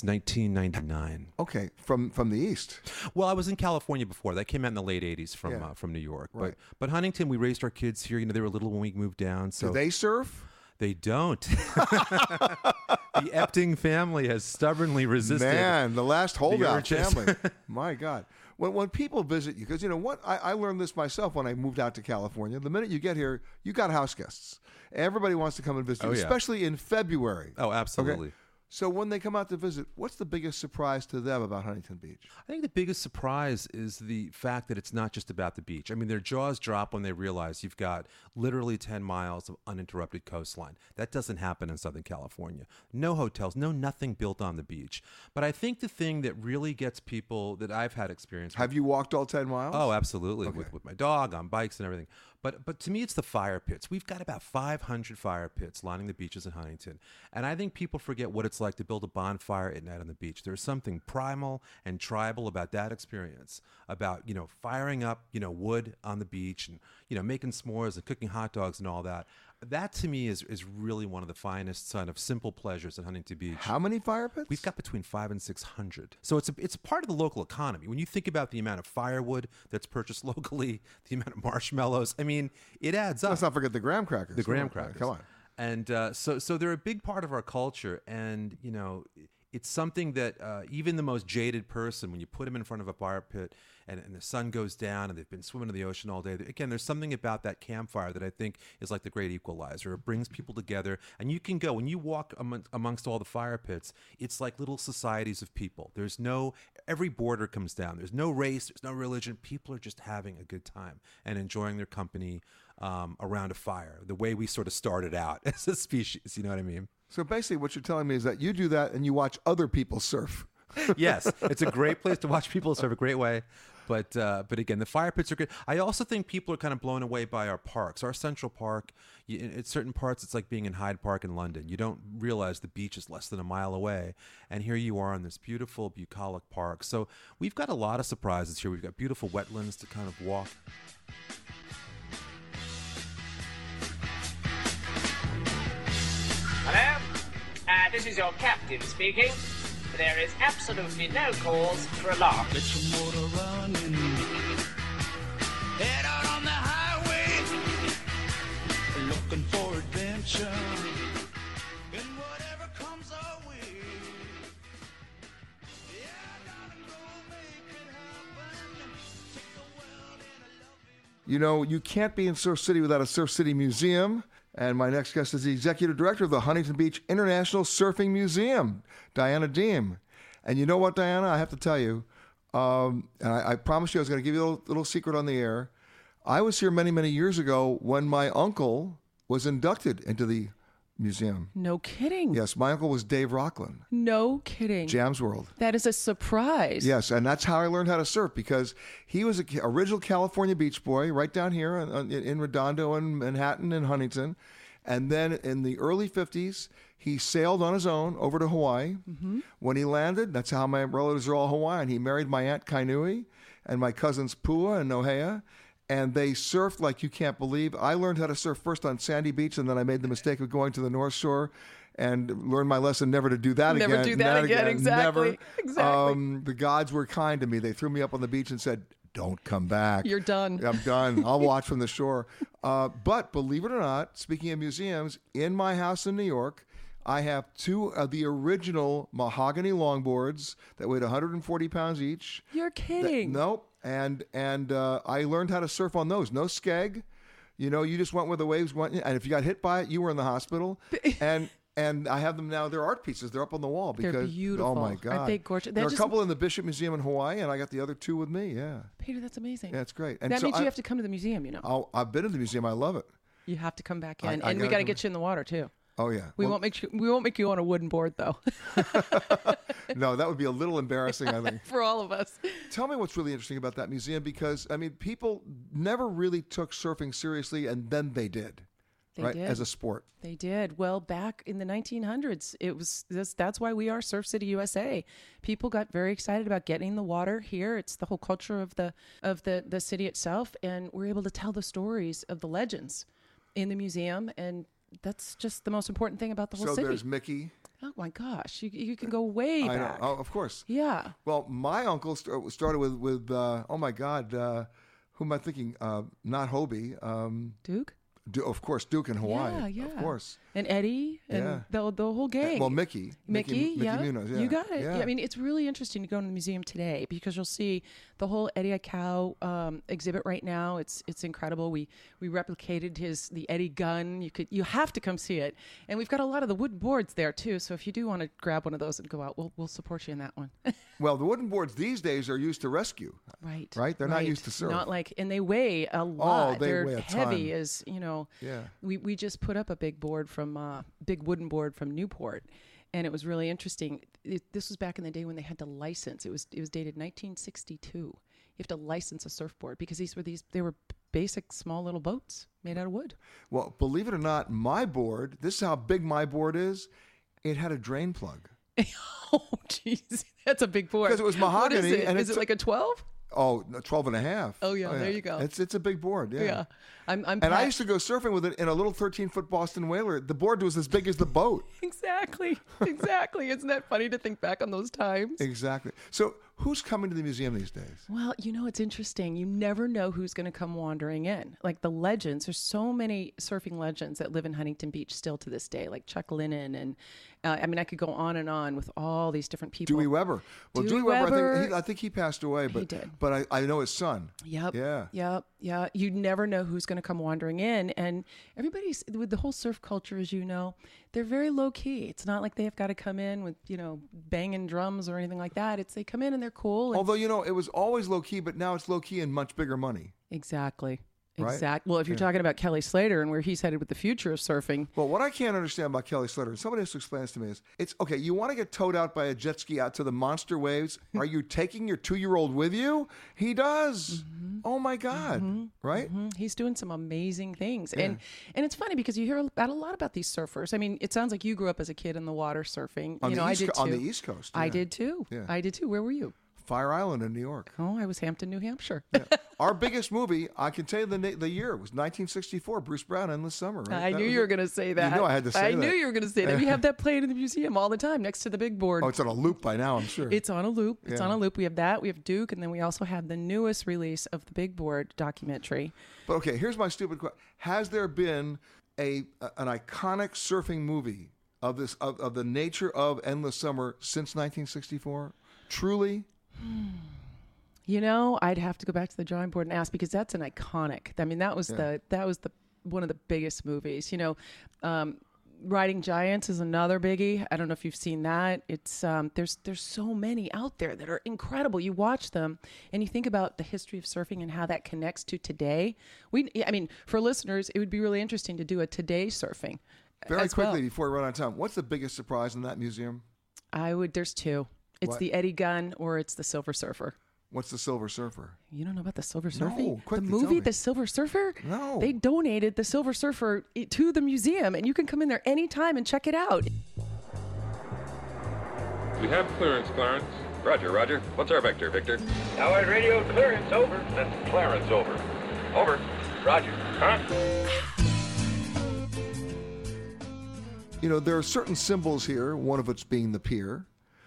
1999. Okay, from the east. Well, I was in California before. That came out in the late 80s from New York. Right. But Huntington, we raised our kids here. They were little when we moved down. So do they surf? They don't. The Epting family has stubbornly resisted. Man, the last holdout family. My God. When people visit you, because I learned this myself when I moved out to California. The minute you get here, you got house guests. Everybody wants to come and visit you, especially in February. Oh, absolutely. Okay? So when they come out to visit, what's the biggest surprise to them about Huntington Beach? I think the biggest surprise is the fact that it's not just about the beach. I mean, their jaws drop when they realize you've got literally 10 miles of uninterrupted coastline. That doesn't happen in Southern California. No hotels, nothing built on the beach. But I think the thing that really gets people that I've had experience with. Have you walked all 10 miles? Oh, absolutely. Okay. With my dog, on bikes and everything. But to me, it's the fire pits. We've got about 500 fire pits lining the beaches in Huntington. And I think people forget what it's like to build a bonfire at night on the beach. There's something primal and tribal about that experience, about, firing up, wood on the beach and, making s'mores and cooking hot dogs and all that. That, to me, is really one of the finest kind of simple pleasures in Huntington Beach. How many fire pits? We've got between 500 and 600. So it's a part of the local economy. When you think about the amount of firewood that's purchased locally, the amount of marshmallows, I mean, it adds up. Let's not forget the graham crackers. The graham crackers. Come on. And so they're a big part of our culture. And, it's something that even the most jaded person, when you put them in front of a fire pit and the sun goes down and they've been swimming in the ocean all day, again, there's something about that campfire that I think is like the great equalizer. It brings people together, and you can go, when you walk amongst all the fire pits, it's like little societies of people. Every border comes down. There's no race, there's no religion. People are just having a good time and enjoying their company around a fire, the way we sort of started out as a species, you know what I mean? So basically what you're telling me is that you do that and you watch other people surf. Yes, it's a great place to watch people surf, a great way. But again, the fire pits are good. I also think people are kind of blown away by our parks. Our Central Park, in certain parts, it's like being in Hyde Park in London. You don't realize the beach is less than a mile away. And here you are in this beautiful, bucolic park. So we've got a lot of surprises here. We've got beautiful wetlands to kind of walk. Hello? This is your captain speaking. There is absolutely no cause for alarm. Get your motor running. Head out on the highway. Looking for adventure. And whatever comes our way. Yeah, gotta go make it happen. Take the world in a loving. You know, you can't be in Surf City without a Surf City Museum. And my next guest is the executive director of the Huntington Beach International Surfing Museum, Diana Deem. And you know what, Diana? I have to tell you, and I promised you I was going to give you a little secret on the air. I was here many, many years ago when my uncle was inducted into the museum. No kidding. Yes, my uncle was Dave Rockland. No kidding. Jams World. That is a surprise. Yes, and that's how I learned how to surf, because he was an original California beach boy right down here in Redondo and Manhattan and Huntington. And then in the early 50s, he sailed on his own over to Hawaii. Mm-hmm. When he landed, that's how my relatives are all Hawaiian. He married my Aunt Kainui and my cousins Pua and Nohea. And they surfed like you can't believe. I learned how to surf first on Sandy Beach, and then I made the mistake of going to the North Shore and learned my lesson never to do that again. Never do that again, exactly. Never. Exactly. The gods were kind to me. They threw me up on the beach and said, don't come back. You're done. I'm done. I'll watch from the shore. But believe it or not, speaking of museums, in my house in New York, I have two of the original mahogany longboards that weighed 140 pounds each. You're kidding. Nope. And I learned how to surf on those. No skeg. You know, you just went where the waves went. And if you got hit by it, you were in the hospital. And I have them now. They're art pieces. They're up on the wall. Because, they're beautiful. Oh, my God. Aren't they gorgeous? There are a couple in the Bishop Museum in Hawaii, and I got the other two with me, yeah. Peter, that's amazing. Yeah, it's great. And that means you have to come to the museum, you know. Oh, I've been to the museum. I love it. You have to come back in. And we got to get you in the water, too. Oh, yeah. We won't make you on a wooden board, though. No, that would be a little embarrassing, I think. For all of us. Tell me what's really interesting about that museum, because, I mean, people never really took surfing seriously, and then they did. They right? did. As a sport. They did. Well, back in the 1900s, that's why we are Surf City USA. People got very excited about getting in the water here. It's the whole culture of the city itself, and we're able to tell the stories of the legends in the museum, and that's just the most important thing about the whole city. So there's Mickey. Oh my gosh, you can go way back. I know. Oh, of course. Yeah. Well, my uncle started with oh my God, who am I thinking? Not Hobie. Duke. Of course, Duke in Hawaii. Yeah. Of course. And Eddie and the whole gang. Well, Mickey. Mickey, yeah. Munoz, yeah. You got it. Yeah. I mean, it's really interesting to go to the museum today because you'll see the whole Eddie Aikau exhibit right now. It's incredible. We replicated the Eddie gun. You have to come see it. And we've got a lot of the wooden boards there too. So if you do want to grab one of those and go out, we'll support you in that one. Well, the wooden boards these days are used to rescue. Right. They're not used to surf. Not and they weigh a lot. Oh, they weigh a heavy ton. as, you know. Yeah. We just put up a big wooden board from Newport, and it was really interesting. This was back in the day when they had to license. It was dated 1962. You have to license a surfboard because they were basic small little boats made out of wood. Well, believe it or not, my board, this is how big my board is. It had a drain plug. Oh, jeez. That's a big board. Because it was mahogany. What is it? And is it like a 12? Oh, 12 and a half. Oh, yeah. There you go. It's a big board. Yeah. Yeah. And I used to go surfing with it in a little 13-foot Boston Whaler. The board was as big as the boat. Exactly. Isn't that funny to think back on those times? Exactly. So Who's coming to the museum these days? Well, it's interesting. You never know who's going to come wandering in. Like the legends, there's so many surfing legends that live in Huntington Beach still to this day, like Chuck Lennon. And I could go on and on with all these different people. Dewey Weber. Well, Dewey Weber, I think he passed away, but he did. But I know his son. Yep. Yeah. Yeah. You never know who's going to come wandering in. And everybody's, with the whole surf culture, as you know, they're very low key. It's not like they've got to come in with, banging drums or anything like that. They come in and they're cool. And although, it was always low key, but now it's low key and much bigger money. Exactly. Right? Exactly. Well, if you're talking about Kelly Slater and where he's headed with the future of surfing. Well, what I can't understand about Kelly Slater, and somebody has to explain this to me, is it's okay. You want to get towed out by a jet ski out to the monster waves. Are you taking your 2-year-old with you? He does. Mm-hmm. Oh my God. Mm-hmm. Right? Mm-hmm. He's doing some amazing things. Yeah. And it's funny because you hear a lot about these surfers. I mean, it sounds like you grew up as a kid in the water surfing. I did too. On the East Coast. Yeah. I did too. Yeah. I did too. Where were you? Fire Island in New York. Oh, I was Hampton, New Hampshire. Yeah. Our biggest movie, I can tell you the year, was 1964, Bruce Brown, Endless Summer. Right? I knew you were going to say that. You know I had to say that. I knew you were going to say that. We have that playing in the museum all the time next to the big board. Oh, it's on a loop by now, I'm sure. It's on a loop. It's on a loop. We have that. We have Duke, and then we also have the newest release of the big board documentary. But okay, here's my stupid question. Has there been an iconic surfing movie of the nature of Endless Summer since 1964? Truly? I'd have to go back to the drawing board and ask, because that's an iconic. I mean, that was the one of the biggest movies. Riding Giants is another biggie. I don't know if you've seen that. It's there's so many out there that are incredible. You watch them and you think about the history of surfing and how that connects to today. For listeners, it would be really interesting to do a today surfing. Very quickly before we run out of time, what's the biggest surprise in that museum? There's two. It's the Eddie Gunn or it's the Silver Surfer. What's the Silver Surfer? You don't know about the Silver Surfer? No, quickly, the movie, The Silver Surfer? No. They donated the Silver Surfer to the museum, and you can come in there anytime and check it out. We have clearance, Clarence. Roger, Roger. What's our vector, Victor? Howard radio clearance, over. That's Clarence, over. Over. Roger. Huh? There are certain symbols here, one of which being the pier.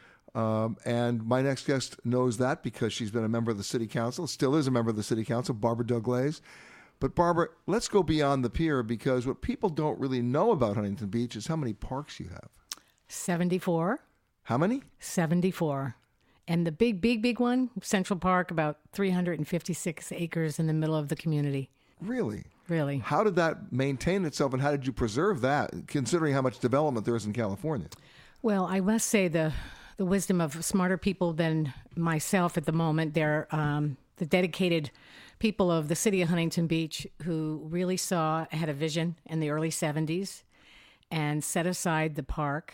And my next guest knows that because she's been a member of the city council, still is a member of the city council, Barbara Douglas. But Barbara, let's go beyond the pier, because what people don't really know about Huntington Beach is how many parks you have. 74. How many? 74. And the big one, Central Park, about 356 acres in the middle of the community. Really? Really. How did that maintain itself, and how did you preserve that, considering how much development there is in California? Well, I must say the wisdom of smarter people than myself at the moment. They're the dedicated people of the city of Huntington Beach who really had a vision in the early 70s and set aside the park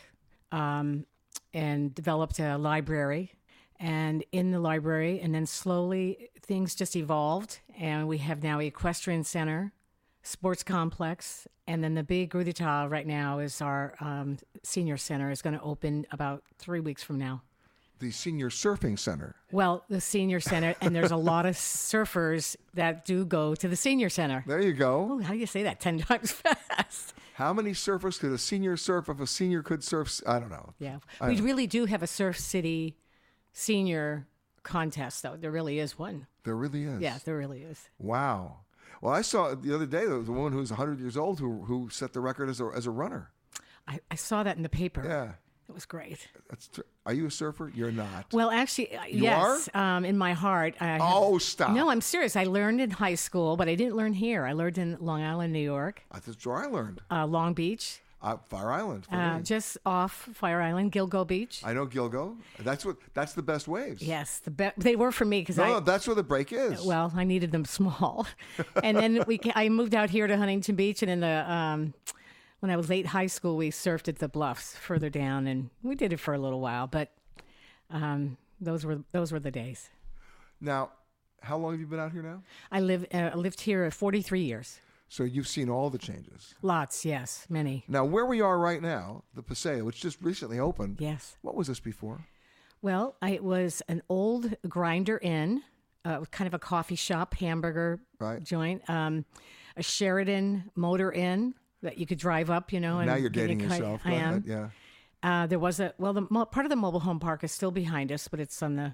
and developed a library. And in the library, and then slowly things just evolved, and we have now an equestrian center, sports complex, and then the big Gru d'Etat right now is our senior center, is going to open about 3 weeks from now. The senior surfing center. Well, the senior center, and there's a lot of surfers that do go to the senior center. There you go. Oh, how do you say that 10 times fast? How many surfers could a senior surf if a senior could surf? I don't know. Yeah, we really do have a Surf City senior contest, though. There really is one. There really is? Yeah, there really is. Wow. Well, I saw the other day, there was a woman who was 100 years old who set the record as a runner. I saw that in the paper. Yeah. It was great. Are you a surfer? You're not. Well, actually, yes. In my heart. Stop. No, I'm serious. I learned in high school, but I didn't learn here. I learned in Long Island, New York. That's where I learned. Long Beach. Fire Island. Just off Fire Island, Gilgo Beach. I know Gilgo. That's the best waves. Yes, they were for me because that's where the break is. Well, I needed them small, and then I moved out here to Huntington Beach, and in the when I was late high school, we surfed at the Bluffs further down, and we did it for a little while. But those were the days. Now, how long have you been out here now? I lived here 43 years. So you've seen all the changes. Lots, yes, many. Now, where we are right now, the Paseo, which just recently opened. Yes. What was this before? Well, it was an old Grinder Inn, kind of a coffee shop, hamburger joint, a Sheridan Motor Inn that you could drive up, And now you're dating yourself. I am. Yeah. There was part of the mobile home park is still behind us, but it's on the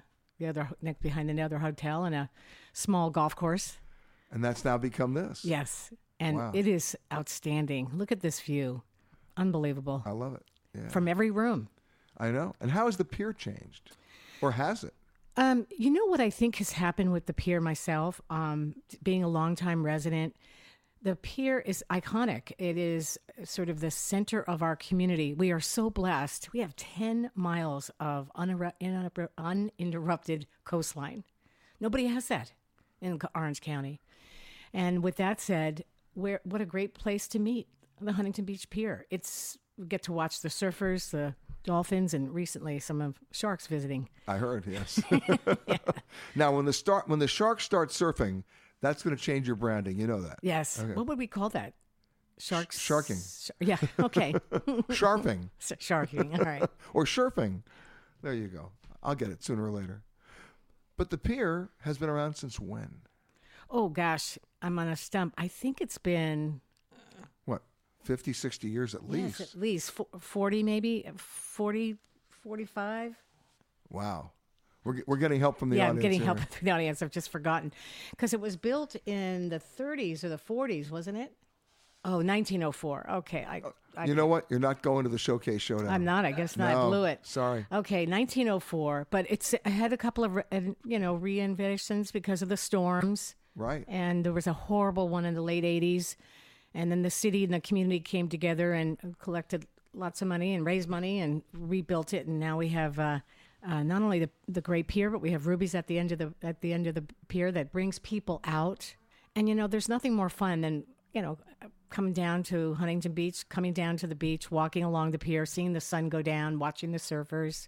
behind another hotel and a small golf course. And that's now become this. Yes, and Wow. it is outstanding. Look at this view, unbelievable. I love it. Yeah. From every room. I know. And how has the pier changed, or has it? You know what I think has happened with the pier myself, being a longtime resident, the pier is iconic. It is sort of the center of our community. We are so blessed. We have 10 miles of uninterrupted coastline. Nobody has that in Orange County. And with that said, what a great place to meet, the Huntington Beach Pier. We get to watch the surfers, the dolphins, and recently some of sharks visiting. I heard, yes. Now, when the sharks start surfing, that's going to change your branding. You know that. Yes. Okay. What would we call that? Sharks? Sharking. Yeah, okay. Sharping. Sharking, all right. Or surfing. There you go. I'll get it sooner or later. But the pier has been around since when? Oh, gosh. I'm on a stump. I think it's been... 50, 60 years at least. Yes, at least 40 maybe, 40, 45. Wow. We're getting help from the audience. Yeah, I'm getting here. help from the audience. I've just forgotten. Because it was built in the 30s or the 40s, wasn't it? Oh, 1904. Okay. You know what? You're not going to the showcase showdown. I'm not. I guess not. No, I blew it. Sorry. Okay, 1904. But it had a couple of, reinventions because of the storms. Right. And there was a horrible one in the late 80s. And then the city and the community came together and collected lots of money and raised money and rebuilt it. And now we have not only the great pier, but we have Ruby's at the end of the pier that brings people out. And there's nothing more fun than coming down to Huntington Beach, coming down to the beach, walking along the pier, seeing the sun go down, watching the surfers.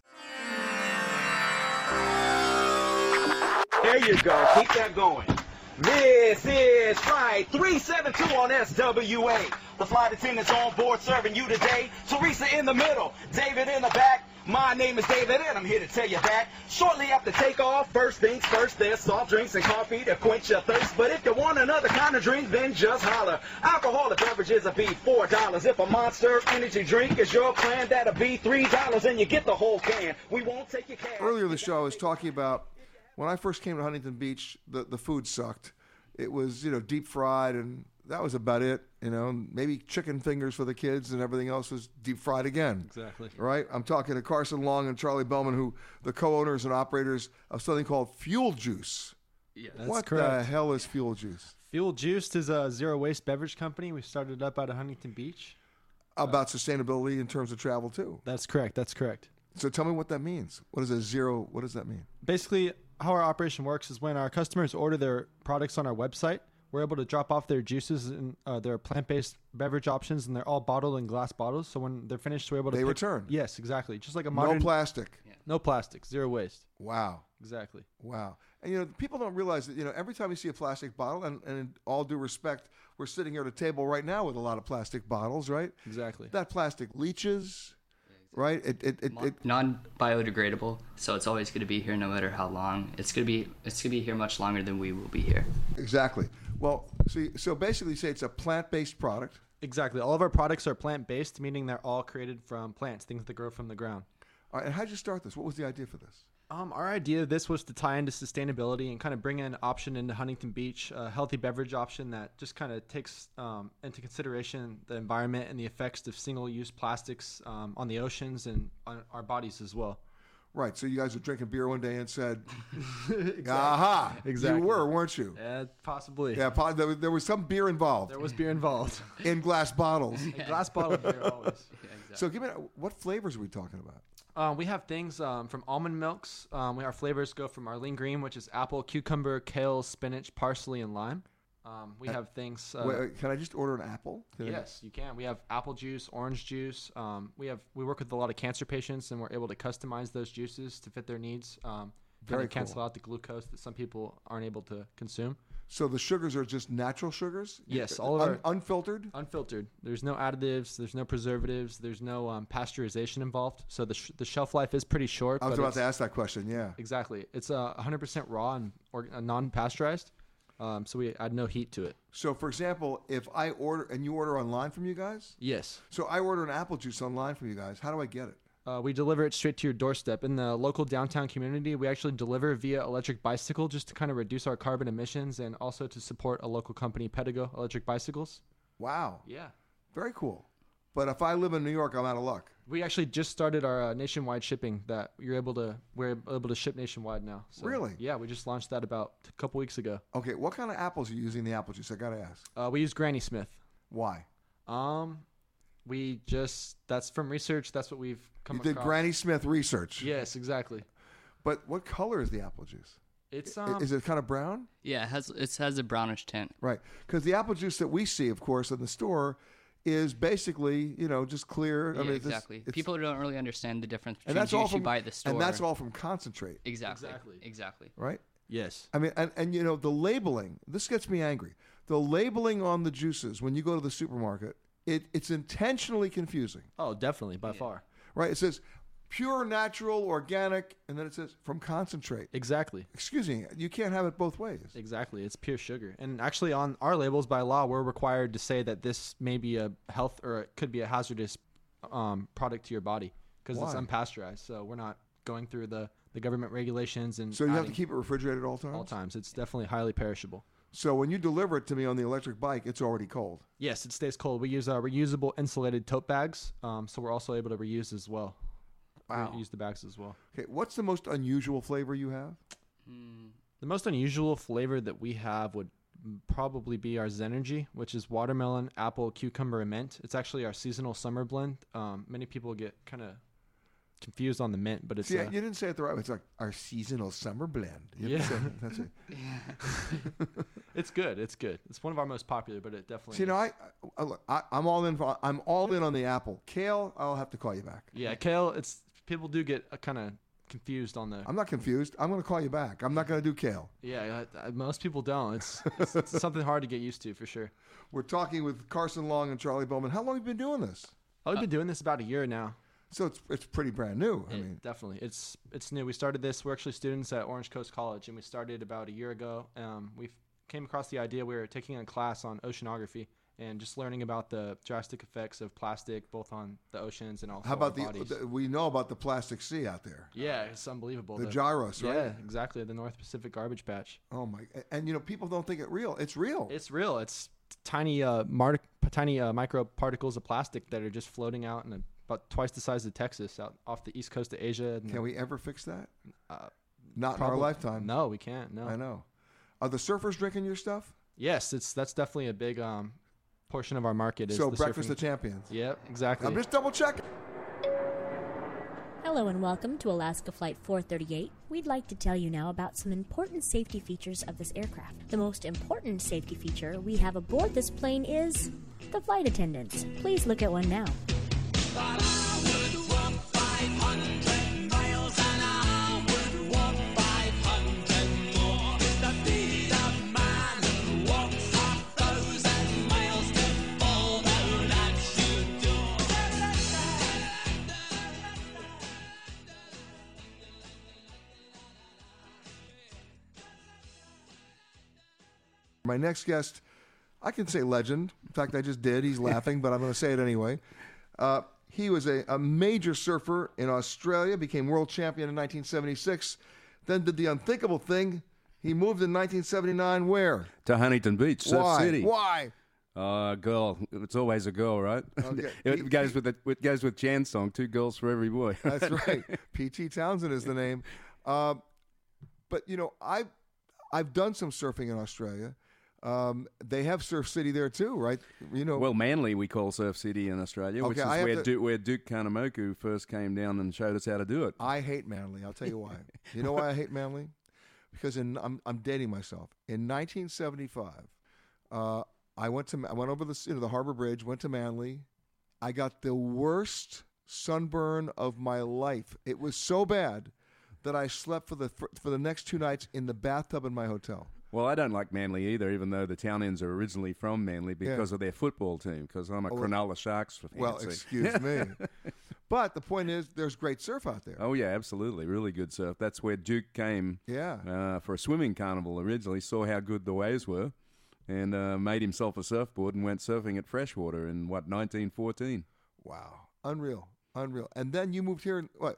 There you go. Keep that going. This is Flight 372 on SWA. The flight attendants on board serving you today. Teresa in the middle, David in the back. My name is David and I'm here to tell you that shortly after takeoff, first things first, there's soft drinks and coffee to quench your thirst. But if you want another kind of drink, then just holler. Alcoholic beverages will be $4. If a Monster Energy drink is your plan, that'll be $3 and you get the whole can. We won't take your cash. Earlier in the show, I was talking about when I first came to Huntington Beach, the food sucked. It was, deep fried, and that was about it. Maybe chicken fingers for the kids, and everything else was deep fried again. Exactly. Right? I'm talking to Carson Long and Charlie Bellman, who the co-owners and operators of something called Fuel Juice. Yeah, that's what correct. the hell is Fuel Juice? Fuel Juiced is a zero-waste beverage company. We started up out of Huntington Beach. About sustainability in terms of travel, too. That's correct. That's correct. So tell me what that means. What does that mean? Basically, how our operation works is when our customers order their products on our website, we're able to drop off their juices and their plant-based beverage options, and they're all bottled in glass bottles. So when they're finished, we're able to return. Yes, exactly. Just like a modern... No plastic. Yeah. No plastic. Zero waste. Wow. Exactly. Wow. And, people don't realize that, every time you see a plastic bottle, and in all due respect, we're sitting here at a table right now with a lot of plastic bottles, right? Exactly. That plastic leaches... Right, it non-biodegradable, so it's always going to be here no matter how long. It's going to be here much longer than we will be here. Exactly. Well, so basically, say it's a plant-based product. Exactly. All of our products are plant-based, meaning they're all created from plants, things that grow from the ground. All right, and how did you start this? What was the idea for this? Our idea of this was to tie into sustainability and kind of bring an option into Huntington Beach, a healthy beverage option that just kind of takes into consideration the environment and the effects of single-use plastics on the oceans and on our bodies as well. Right. So you guys were drinking beer one day and said, Exactly. "Aha!" Exactly. You were, weren't you? Possibly. Yeah. There was some beer involved. There was beer involved in glass bottles. Glass bottle beer always. Yeah, exactly. So give me what flavors are we talking about? We have things from almond milks. Our flavors go from Arlene Green, which is apple, cucumber, kale, spinach, parsley, and lime. We have things. Wait, can I just order an apple? Yes, you can. We have apple juice, orange juice. We work with a lot of cancer patients, and we're able to customize those juices to fit their needs. Very cancel cool. out the glucose that some people aren't able to consume. So the sugars are just natural sugars? Yes, all of our unfiltered. Unfiltered. There's no additives. There's no preservatives. There's no pasteurization involved. So the shelf life is pretty short. I was about to ask that question. Yeah. Exactly. It's 100% raw and non-pasteurized. So we add no heat to it. So, for example, if I order and you order online from you guys? Yes. So I order an apple juice online from you guys. How do I get it? We deliver it straight to your doorstep. In the local downtown community, we actually deliver via electric bicycle just to kind of reduce our carbon emissions and also to support a local company, Pedigo Electric Bicycles. Wow. Yeah. Very cool. But if I live in New York, I'm out of luck. We actually just started our nationwide shipping that we're able to ship nationwide now. So, Really? Yeah, we just launched that about a couple weeks ago. Okay, what kind of apples are you using in the apple juice? I got to ask. We use Granny Smith. Why? That's from research. That's what we've come You did across. Granny Smith research. Yes, exactly. But what color is the apple juice? It's Is it kind of brown? Yeah, it has a brownish tint. Right. Because the apple juice that we see, of course, in the store is basically, just clear. Yeah, exactly. People don't really understand the difference And between that's all juice you from buy at the store. And that's all from concentrate. Exactly. Right? Yes. I mean, and the labeling, this gets me angry. The labeling on the juices when you go to the supermarket, it's intentionally confusing. Oh, definitely, by far. Right? It says pure, natural, organic, and then it says from concentrate. Exactly. Excuse me, you can't have it both ways. Exactly. It's pure sugar. And actually on our labels by law, we're required to say that this may be a health or it could be a hazardous product to your body because it's Why? unpasteurized. So we're not going through the government regulations. And So you have to keep it refrigerated all times? all times. It's definitely highly perishable. So when you deliver it to me on the electric bike, it's already cold. Yes, it stays cold. We use reusable insulated tote bags. So we're also able to reuse as well. Wow. Use the bags as well. Okay, what's the most unusual flavor you have? The most unusual flavor that we have would probably be our Zenergy, which is watermelon, apple, cucumber, and mint. It's actually our seasonal summer blend. Many people get kind of confused on the mint, but it's See, you didn't say it the right way. It's like our seasonal summer blend. You have to say- that's it. It's good. It's good. It's one of our most popular, but it definitely. See, I'm all in. I'm all in on the apple. Kale, I'll have to call you back. Yeah, kale. People do get kind of confused on the. I'm not confused. I'm going to call you back. I'm not going to do kale. Yeah, most people don't. It's something hard to get used to for sure. We're talking with Carson Long and Charlie Bowman. How long have you been doing this? I've been doing this about a year now. So it's pretty brand new. I mean, definitely, it's new. We started this. We're actually students at Orange Coast College, and we started about a year ago. We came across the idea. We were taking a class on oceanography and just learning about the drastic effects of plastic, both on the oceans and also how about our bodies. we know about the plastic sea out there? Yeah, it's unbelievable. The gyros, right? Yeah, exactly. The North Pacific garbage patch. Oh my! And people don't think it's real. It's real. It's real. It's tiny, microparticles of plastic that are just floating out in about twice the size of Texas, out off the east coast of Asia. Can we ever fix that? Not in our probably- lifetime. No, we can't. No. I know. Are the surfers drinking your stuff? Yes, that's definitely a big portion of our market. Is So the Breakfast surfing. of Champions. Yep, exactly. I'm just double checking. Hello and welcome to Alaska Flight 438. We'd like to tell you now about some important safety features of this aircraft. The most important safety feature we have aboard this plane is the flight attendants. Please look at one now. My next guest, I can say legend. In fact, I just did. He's laughing, but I'm going to say it anyway. He was a major surfer in Australia, became world champion in 1976, then did the unthinkable thing. He moved in 1979 where? To Huntington Beach, Surf Why? City. Why? Girl. It's always a girl, right? Okay. it goes with Jan's song, 2 girls for every boy. That's right. P.T. Townsend is the name. But, I've done some surfing in Australia. They have Surf City there too, right? Well, Manly we call Surf City in Australia, which is where Duke Kahanamoku first came down and showed us how to do it. I hate Manly. I'll tell you why. You know why I hate Manly? Because I'm dating myself. In 1975, I went over the Harbor Bridge, went to Manly. I got the worst sunburn of my life. It was so bad that I slept for the next 2 nights in the bathtub in my hotel. Well, I don't like Manly either, even though the Townends are originally from Manly because of their football team, because I'm a Cronulla Sharks fan. Well, excuse me. But the point is, there's great surf out there. Oh, yeah, absolutely. Really good surf. That's where Duke came for a swimming carnival originally, saw how good the waves were, and made himself a surfboard and went surfing at Freshwater in, 1914. Wow. Unreal. Unreal. And then you moved here, what,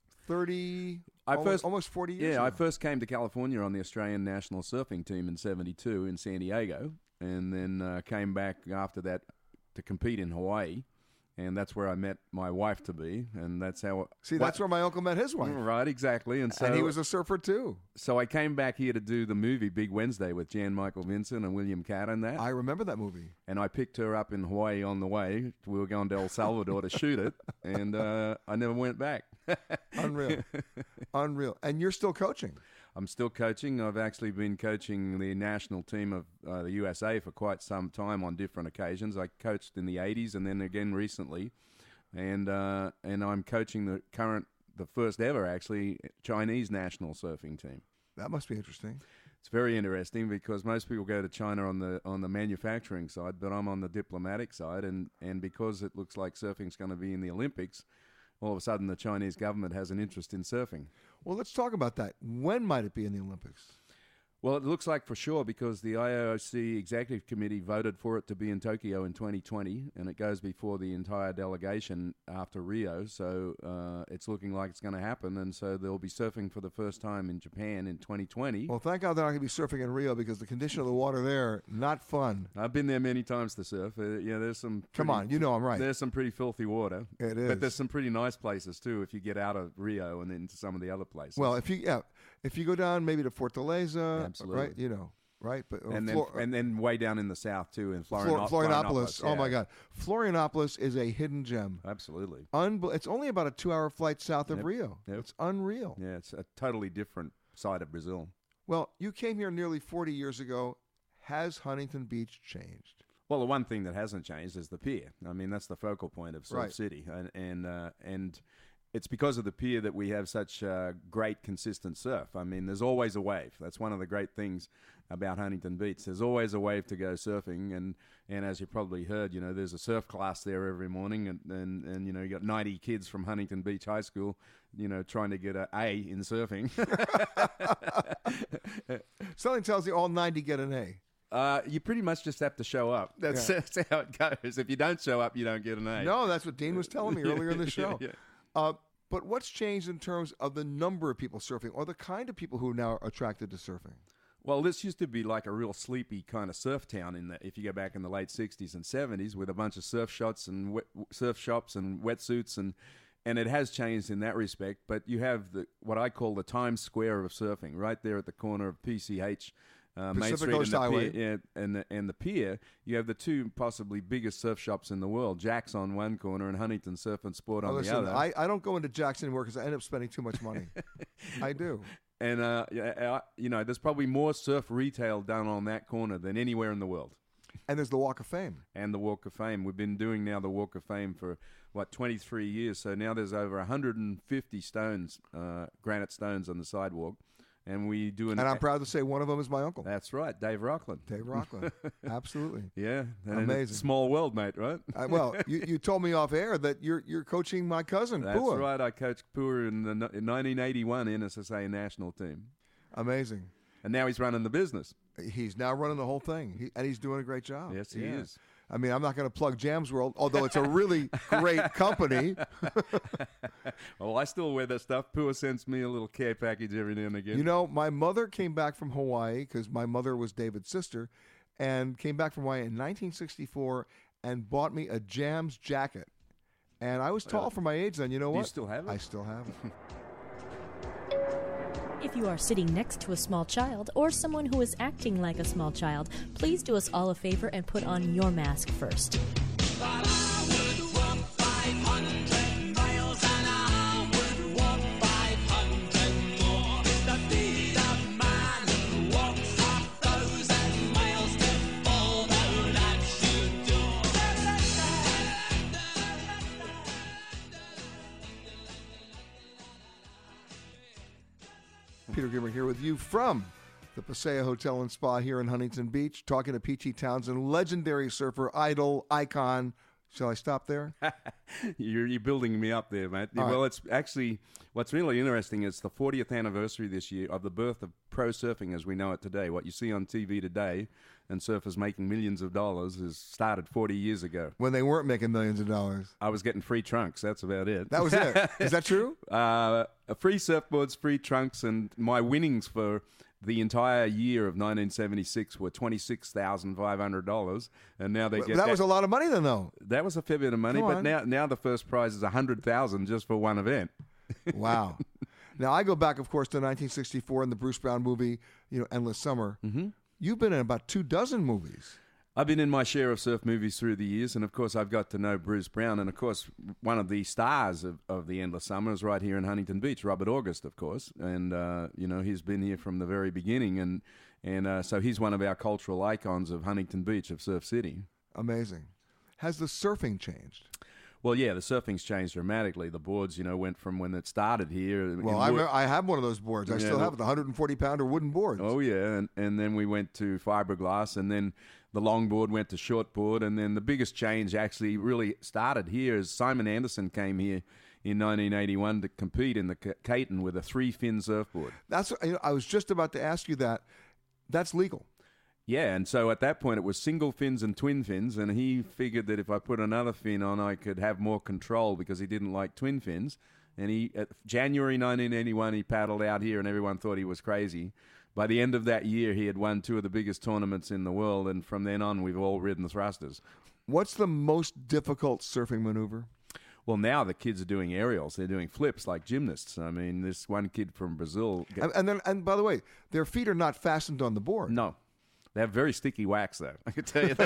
30, almost 40 years ago. I first came to California on the Australian national surfing team in 1972 in San Diego, and then came back after that to compete in Hawaii. And that's where I met my wife to be, and that's how. See, that's where my uncle met his wife. Right, exactly, and so he was a surfer too. So I came back here to do the movie Big Wednesday with Jan Michael Vincent and William Catt and that. I remember that movie. And I picked her up in Hawaii on the way. We were going to El Salvador to shoot it, and I never went back. Unreal, unreal. And you're still coaching. I'm still coaching. I've actually been coaching the national team of the USA for quite some time on different occasions. I coached in the 80s and then again recently. And I'm coaching the first ever, actually, Chinese national surfing team. That must be interesting. It's very interesting because most people go to China on the manufacturing side, but I'm on the diplomatic side. And because it looks like surfing's going to be in the Olympics, all of a sudden the Chinese government has an interest in surfing. Well, let's talk about that. When might it be in the Olympics? Well, it looks like for sure because the IOC Executive Committee voted for it to be in Tokyo in 2020, and it goes before the entire delegation after Rio. So it's looking like it's going to happen, and so they'll be surfing for the first time in Japan in 2020. Well, thank God they're not going to be surfing in Rio because the condition of the water there, not fun. I've been there many times to surf. There's some. Come on, you know I'm right. There's some pretty filthy water. It is. But there's some pretty nice places too if you get out of Rio and into some of the other places. Well, if you go down maybe to Fortaleza, absolutely. Right? You know, right? But and then way down in the south too in Florianopolis. Yeah. Oh my God, Florianopolis is a hidden gem. Absolutely. It's only about a 2-hour flight south of Rio. Yep. It's unreal. Yeah, it's a totally different side of Brazil. Well, you came here nearly 40 years ago. Has Huntington Beach changed? Well, the one thing that hasn't changed is the pier. I mean, that's the focal point of Surf City, and it's because of the pier that we have such great, consistent surf. I mean, there's always a wave. That's one of the great things about Huntington Beach. There's always a wave to go surfing, and as you probably heard, there's a surf class there every morning, and you got 90 kids from Huntington Beach High School, trying to get an A in surfing. Something tells you all 90 get an A. You pretty much just have to show up. That's how it goes. If you don't show up, you don't get an A. No, that's what Dean was telling me earlier in the show. But what's changed in terms of the number of people surfing or the kind of people who are now attracted to surfing? Well, this used to be like a real sleepy kind of surf town if you go back in the late 60s and 70s with a bunch of surf shops and wetsuits and it has changed in that respect. But you have what I call the Times Square of surfing right there at the corner of PCH. Main Street Coast Highway. Pier, and the pier, you have the two possibly biggest surf shops in the world, Jack's on one corner and Huntington Surf and Sport on the other. I don't go into Jack's anymore because I end up spending too much money. I do. And, there's probably more surf retail done on that corner than anywhere in the world. And there's the Walk of Fame. And the Walk of Fame. We've been doing now the Walk of Fame for, 23 years. So now there's over 150 stones, granite stones on the sidewalk. And we do and I'm proud to say one of them is my uncle. That's right, Dave Rockland. Dave Rockland, absolutely. Yeah, amazing. Small world, mate. Right? Well, you told me off air that you're coaching my cousin. That's Pua. right. I coached Pua in the 1981 NSSA national team. Amazing. And now he's running the business. He's now running the whole thing, and he's doing a great job. Yes, he is. I mean, I'm not going to plug Jam's World, although it's a really great company. Well, I still wear that stuff. Pua sends me a little care package every now and again. My mother came back from Hawaii because my mother was David's sister, and came back from Hawaii in 1964 and bought me a Jam's jacket. And I was tall for my age then. You know what? Do you still have it? I still have it. If you are sitting next to a small child or someone who is acting like a small child, please do us all a favor and put on your mask first. Peter Gimmer here with you from the Paseo Hotel and Spa here in Huntington Beach, talking to Peachy Townsend, legendary surfer, idol, icon. Shall I stop there? You're building me up there, mate. All well, right. It's actually, what's really interesting is the 40th anniversary this year of the birth of pro surfing as we know it today. What you see on TV today, and surfers making millions of dollars has started 40 years ago. When they weren't making millions of dollars. I was getting free trunks. That's about it. That was it. Is that true? Free surfboards, free trunks, and my winnings for the entire year of 1976 were $26,500, and now they get that was a lot of money then, though. That was a fair bit of money, but now the first prize is $100,000 just for one event. Wow. Now I go back, of course, to 1964 and the Bruce Brown movie, Endless Summer. Mm-hmm. You've been in about 24 movies. I've been in my share of surf movies through the years, and of course I've got to know Bruce Brown, and of course one of the stars of the Endless Summer is right here in Huntington Beach, Robert August, of course, and he's been here from the very beginning, and so he's one of our cultural icons of Huntington Beach, of Surf City. Amazing. Has the surfing changed? Well, yeah, the surfing's changed dramatically. The boards, went from when it started here. Well, I have one of those boards. I still have the 140-pounder wooden boards. Oh, yeah, and then we went to fiberglass, and then the longboard went to shortboard, and then the biggest change actually really started here as Simon Anderson came here in 1981 to compete in the Caton with a 3-fin surfboard. I was just about to ask you that. That's legal. Yeah, and so at that point it was single fins and twin fins, and he figured that if I put another fin on, I could have more control because he didn't like twin fins. And at January 1981, he paddled out here, and everyone thought he was crazy. By the end of that year, he had won 2 of the biggest tournaments in the world, and from then on, we've all ridden the thrusters. What's the most difficult surfing maneuver? Well, now the kids are doing aerials. They're doing flips like gymnasts. I mean, this one kid from Brazil. And by the way, their feet are not fastened on the board. No. They have very sticky wax, though. I can tell you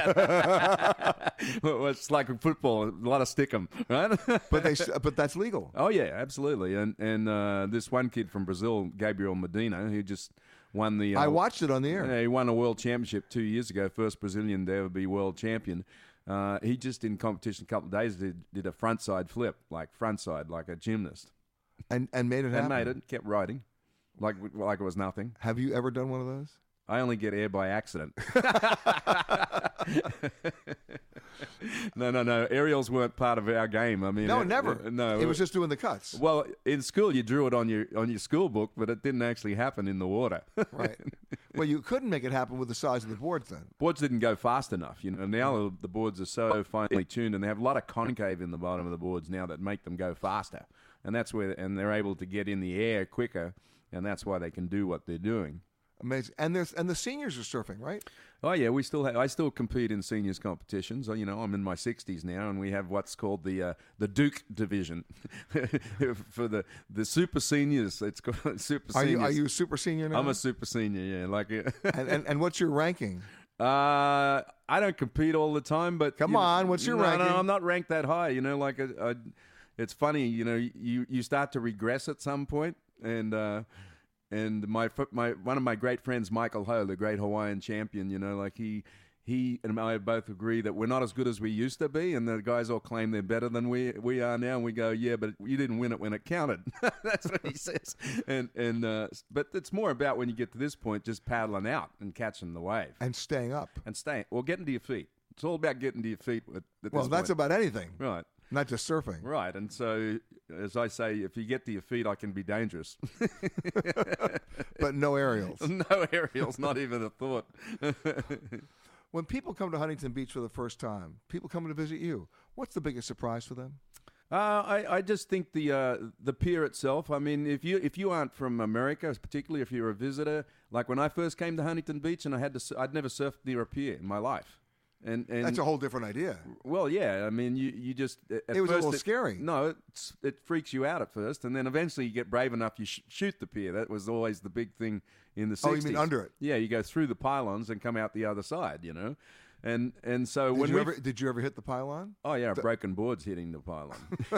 that. Well, it's like football, a lot of stickum, right? But that's legal. Oh yeah, absolutely. And this one kid from Brazil, Gabriel Medina, who just won the. I watched it on the air. Yeah, he won a world championship 2 years ago, first Brazilian to ever be world champion. He just in competition a couple of days did a frontside flip, like a gymnast, and made it happen. And made it, kept riding, like it was nothing. Have you ever done one of those? I only get air by accident. No. Aerials weren't part of our game. I mean, no, never. No, it was just doing the cuts. Well, in school you drew it on your school book, but it didn't actually happen in the water. Right. Well, you couldn't make it happen with the size of the boards then. Boards didn't go fast enough. Now the boards are so finely tuned, and they have a lot of concave in the bottom of the boards now that make them go faster, and they're able to get in the air quicker, and that's why they can do what they're doing. Amazing. And the seniors are surfing, right? Oh yeah, I still compete in seniors competitions. I'm in my 60s now, and we have what's called the Duke division for the super seniors. It's called super seniors. Are you a super senior now? I'm a super senior, yeah. And what's your ranking? I don't compete all the time, but come on, what's your ranking? No, I'm not ranked that high. It's funny. You start to regress at some point, and one of my great friends, Michael Ho, the great Hawaiian champion, he and I both agree that we're not as good as we used to be, and the guys all claim they're better than we are now, and we go, yeah, but you didn't win it when it counted. That's what he says. But it's more about when you get to this point, just paddling out and catching the wave. And staying up. Getting to your feet. It's all about getting to your feet. That's about anything. Right. Not just surfing. Right. And so, as I say, if you get to your feet, I can be dangerous. But no aerials. No aerials, not even a thought. When people come to Huntington Beach for the first time, people coming to visit you, what's the biggest surprise for them? I just think the pier itself. I mean, if you aren't from America, particularly if you're a visitor, like when I first came to Huntington Beach and I'd never surfed near a pier in my life. And that's a whole different idea. Well, yeah. I mean, you just it was a little scary. No, it freaks you out at first, and then eventually you get brave enough. You shoot the pier. That was always the big thing in the 60s. Oh, you mean under it? Yeah, you go through the pylons and come out the other side. And so did you ever hit the pylon? Oh yeah, broken boards hitting the pylon.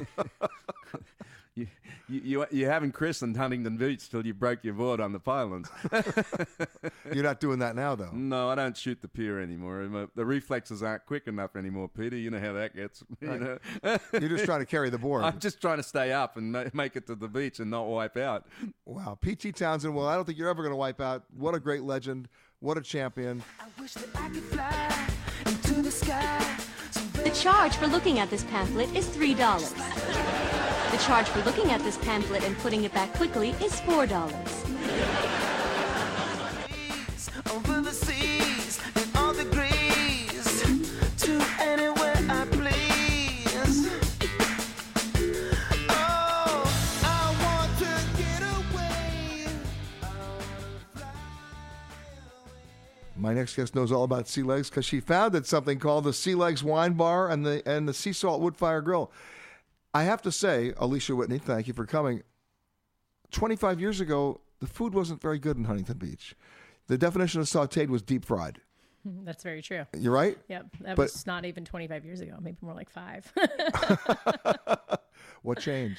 You haven't christened Huntington Beach till you broke your board on the pylons. You're not doing that now, though. No, I don't shoot the pier anymore. The reflexes aren't quick enough anymore, Peter. You know how that gets. Right. You're just trying to carry the board. I'm just trying to stay up and make it to the beach and not wipe out. Wow, P.T. Townsend. Well, I don't think you're ever going to wipe out. What a great legend. What a champion. I wish that I could fly into the sky. The charge for looking at this pamphlet is $3. The charge for looking at this pamphlet and putting it back quickly is $4. Over the seas and all the My next guest knows all about Sea Legs because she founded something called the Sea Legs Wine Bar and the Sea Salt Wood Fire Grill. I have to say, Alicia Whitney, thank you for coming. 25 years ago, the food wasn't very good in Huntington Beach. The definition of sautéed was deep fried. That's very true. You're right? Yep. That was not even 25 years ago, maybe more like 5. What changed?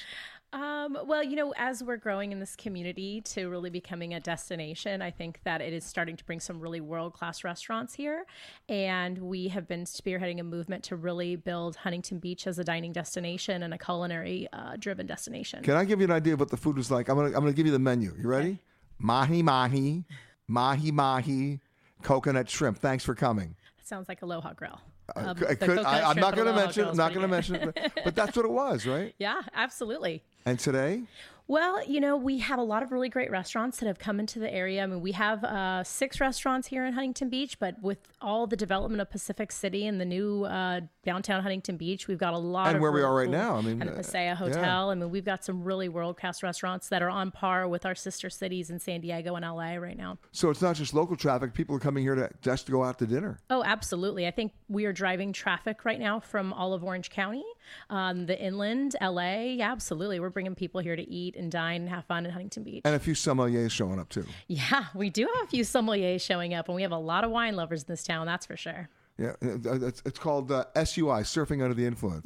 Well, you know, as we're growing in this community to really becoming a destination, I think that it is starting to bring some really world-class restaurants here. And we have been spearheading a movement to really build Huntington Beach as a dining destination and a culinary driven destination. Can I give you an idea of what the food was like? I'm gonna give you the menu. You ready? Okay. Mahi-mahi, mahi-mahi, coconut shrimp. Thanks for coming. That sounds like Aloha Grill. I'm not going to mention it. Not going to mention it. But that's what it was, right? Yeah, absolutely. And today? Well, you know, we have a lot of really great restaurants that have come into the area. I mean, we have 6 restaurants here in Huntington Beach, but with all the development of Pacific City and the new downtown Huntington Beach, we've got a lot and of where we are right now. I mean, and the Paseo Hotel. Yeah. I mean, we've got some really world-class restaurants that are on par with our sister cities in San Diego and LA right now. So it's not just local traffic. People are coming here to just go out to dinner. Oh, absolutely. I think we are driving traffic right now from all of Orange County, the inland, LA. Yeah, absolutely. We're bringing people here to eat and dine and have fun in Huntington Beach. And a few sommeliers showing up too. Yeah, we do have a few sommeliers showing up, and we have a lot of wine lovers in this town, that's for sure. Yeah, it's called SUI, Surfing Under the Influence.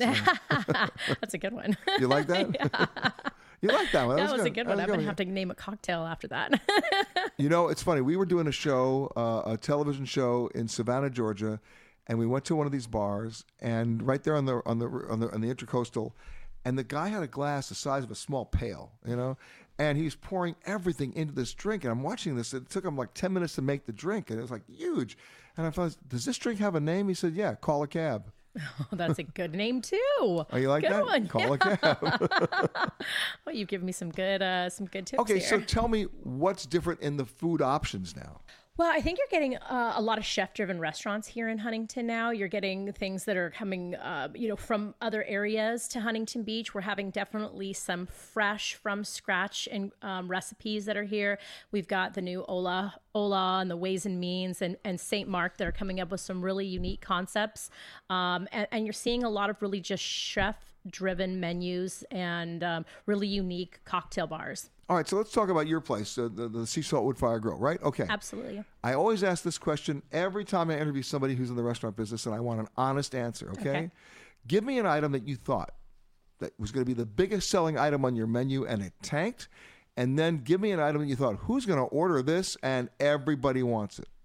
That's a good one. You like that? Yeah. You like that one? That was a good one. I'm going to have to name a cocktail after that. You know, it's funny. We were doing a show, a television show in Savannah, Georgia, and we went to one of these bars, and right there on the Intercoastal, and the guy had a glass the size of a small pail, you know, and he was pouring everything into this drink. And I'm watching this. It took him like 10 minutes to make the drink, and it was like huge. And I thought, does this drink have a name? He said, yeah, call a cab. Oh, that's a good name too. Oh, you like good that? One. Call a cab. Well, you've given me some good tips. Okay, here. So tell me what's different in the food options now. Well, I think you're getting a lot of chef-driven restaurants here in Huntington now. You're getting things that are coming, from other areas to Huntington Beach. We're having definitely some fresh, from-scratch and recipes that are here. We've got the new Ola and the Ways and Means and St. Mark that are coming up with some really unique concepts. And you're seeing a lot of really just chef-driven menus and really unique cocktail bars. All right, so let's talk about your place, the Sea Salt Wood Fire Grill, right? Okay. Absolutely. I always ask this question every time I interview somebody who's in the restaurant business, and I want an honest answer, okay? Give me an item that you thought that was going to be the biggest selling item on your menu and it tanked, and then give me an item that you thought, who's going to order this and everybody wants it?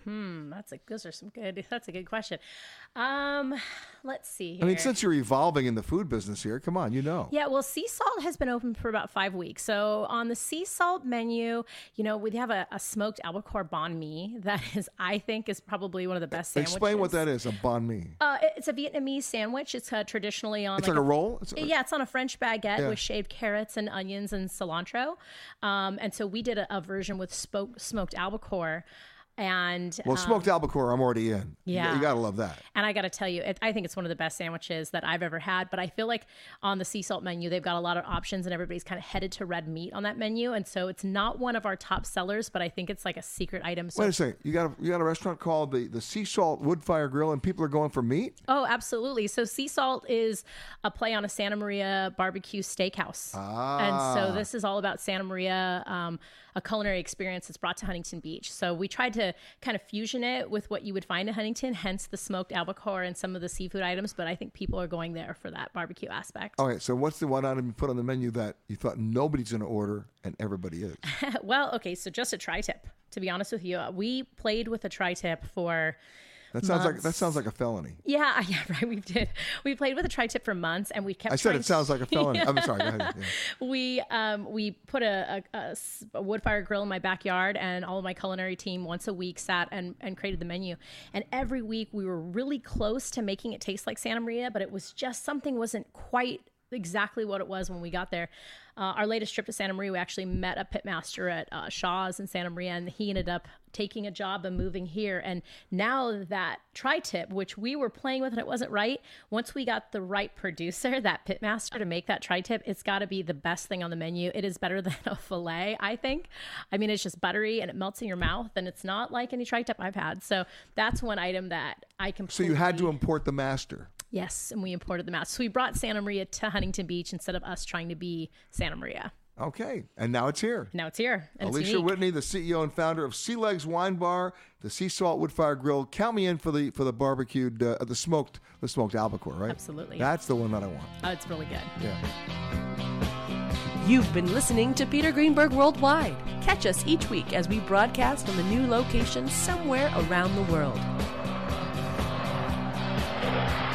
That's a good question. Let's see here. I mean, since you're evolving in the food business here, come on, you know. Yeah, well, Sea Salt has been open for about 5 weeks. So on the Sea Salt menu, you know, we have a smoked albacore banh mi that I think is probably one of the best sandwiches. Explain what that is, a banh mi. It's a Vietnamese sandwich. It's traditionally on it's like a roll? It's on a French baguette with shaved carrots and onions and cilantro. And so we did a version with smoked albacore. And smoked albacore, I'm already in. Yeah, you gotta love that. And I gotta tell you, I think it's one of the best sandwiches that I've ever had. But I feel like on the Sea Salt menu, they've got a lot of options, and everybody's kind of headed to red meat on that menu. And so it's not one of our top sellers, but I think it's like a secret item. So wait a second, you got a restaurant called the Sea Salt Wood Fire Grill, and people are going for meat? Oh, absolutely. So Sea Salt is a play on a Santa Maria barbecue steakhouse, and so this is all about Santa Maria. A culinary experience that's brought to Huntington Beach. So we tried to kind of fusion it with what you would find in Huntington, hence the smoked albacore and some of the seafood items. But I think people are going there for that barbecue aspect. Okay, so what's the one item you put on the menu that you thought nobody's going to order and everybody is? Well, okay, so just a tri-tip. To be honest with you, we played with a tri-tip for That sounds like a felony. Yeah, right. We played with a tri-tip for months, and we kept. I said it sounds like a felony. I'm sorry. Go ahead. Yeah. We put a wood fire grill in my backyard, and all of my culinary team once a week sat and created the menu. And every week we were really close to making it taste like Santa Maria, but it was just something wasn't quite exactly what it was when we got there. Our latest trip to Santa Maria, we actually met a pitmaster at Shaw's in Santa Maria, and he ended up taking a job and moving here. And now that tri-tip, which we were playing with and it wasn't right, once we got the right producer, that pitmaster, to make that tri-tip, it's got to be the best thing on the menu. It is better than a filet, I think. I mean, it's just buttery and it melts in your mouth, and it's not like any tri-tip I've had. So that's one item that I completely... So you had to import the master. Yes, and we imported the master. So we brought Santa Maria to Huntington Beach instead of us trying to be Santa Maria. Okay, and now it's here. Now it's here. And Alicia it's unique. Whitney, the CEO and founder of Sea Legs Wine Bar, the Sea Salt Woodfire Grill. Count me in for the barbecued, the smoked albacore, right? Absolutely. That's the one that I want. Oh, it's really good. Yeah. You've been listening to Peter Greenberg Worldwide. Catch us each week as we broadcast from a new location somewhere around the world.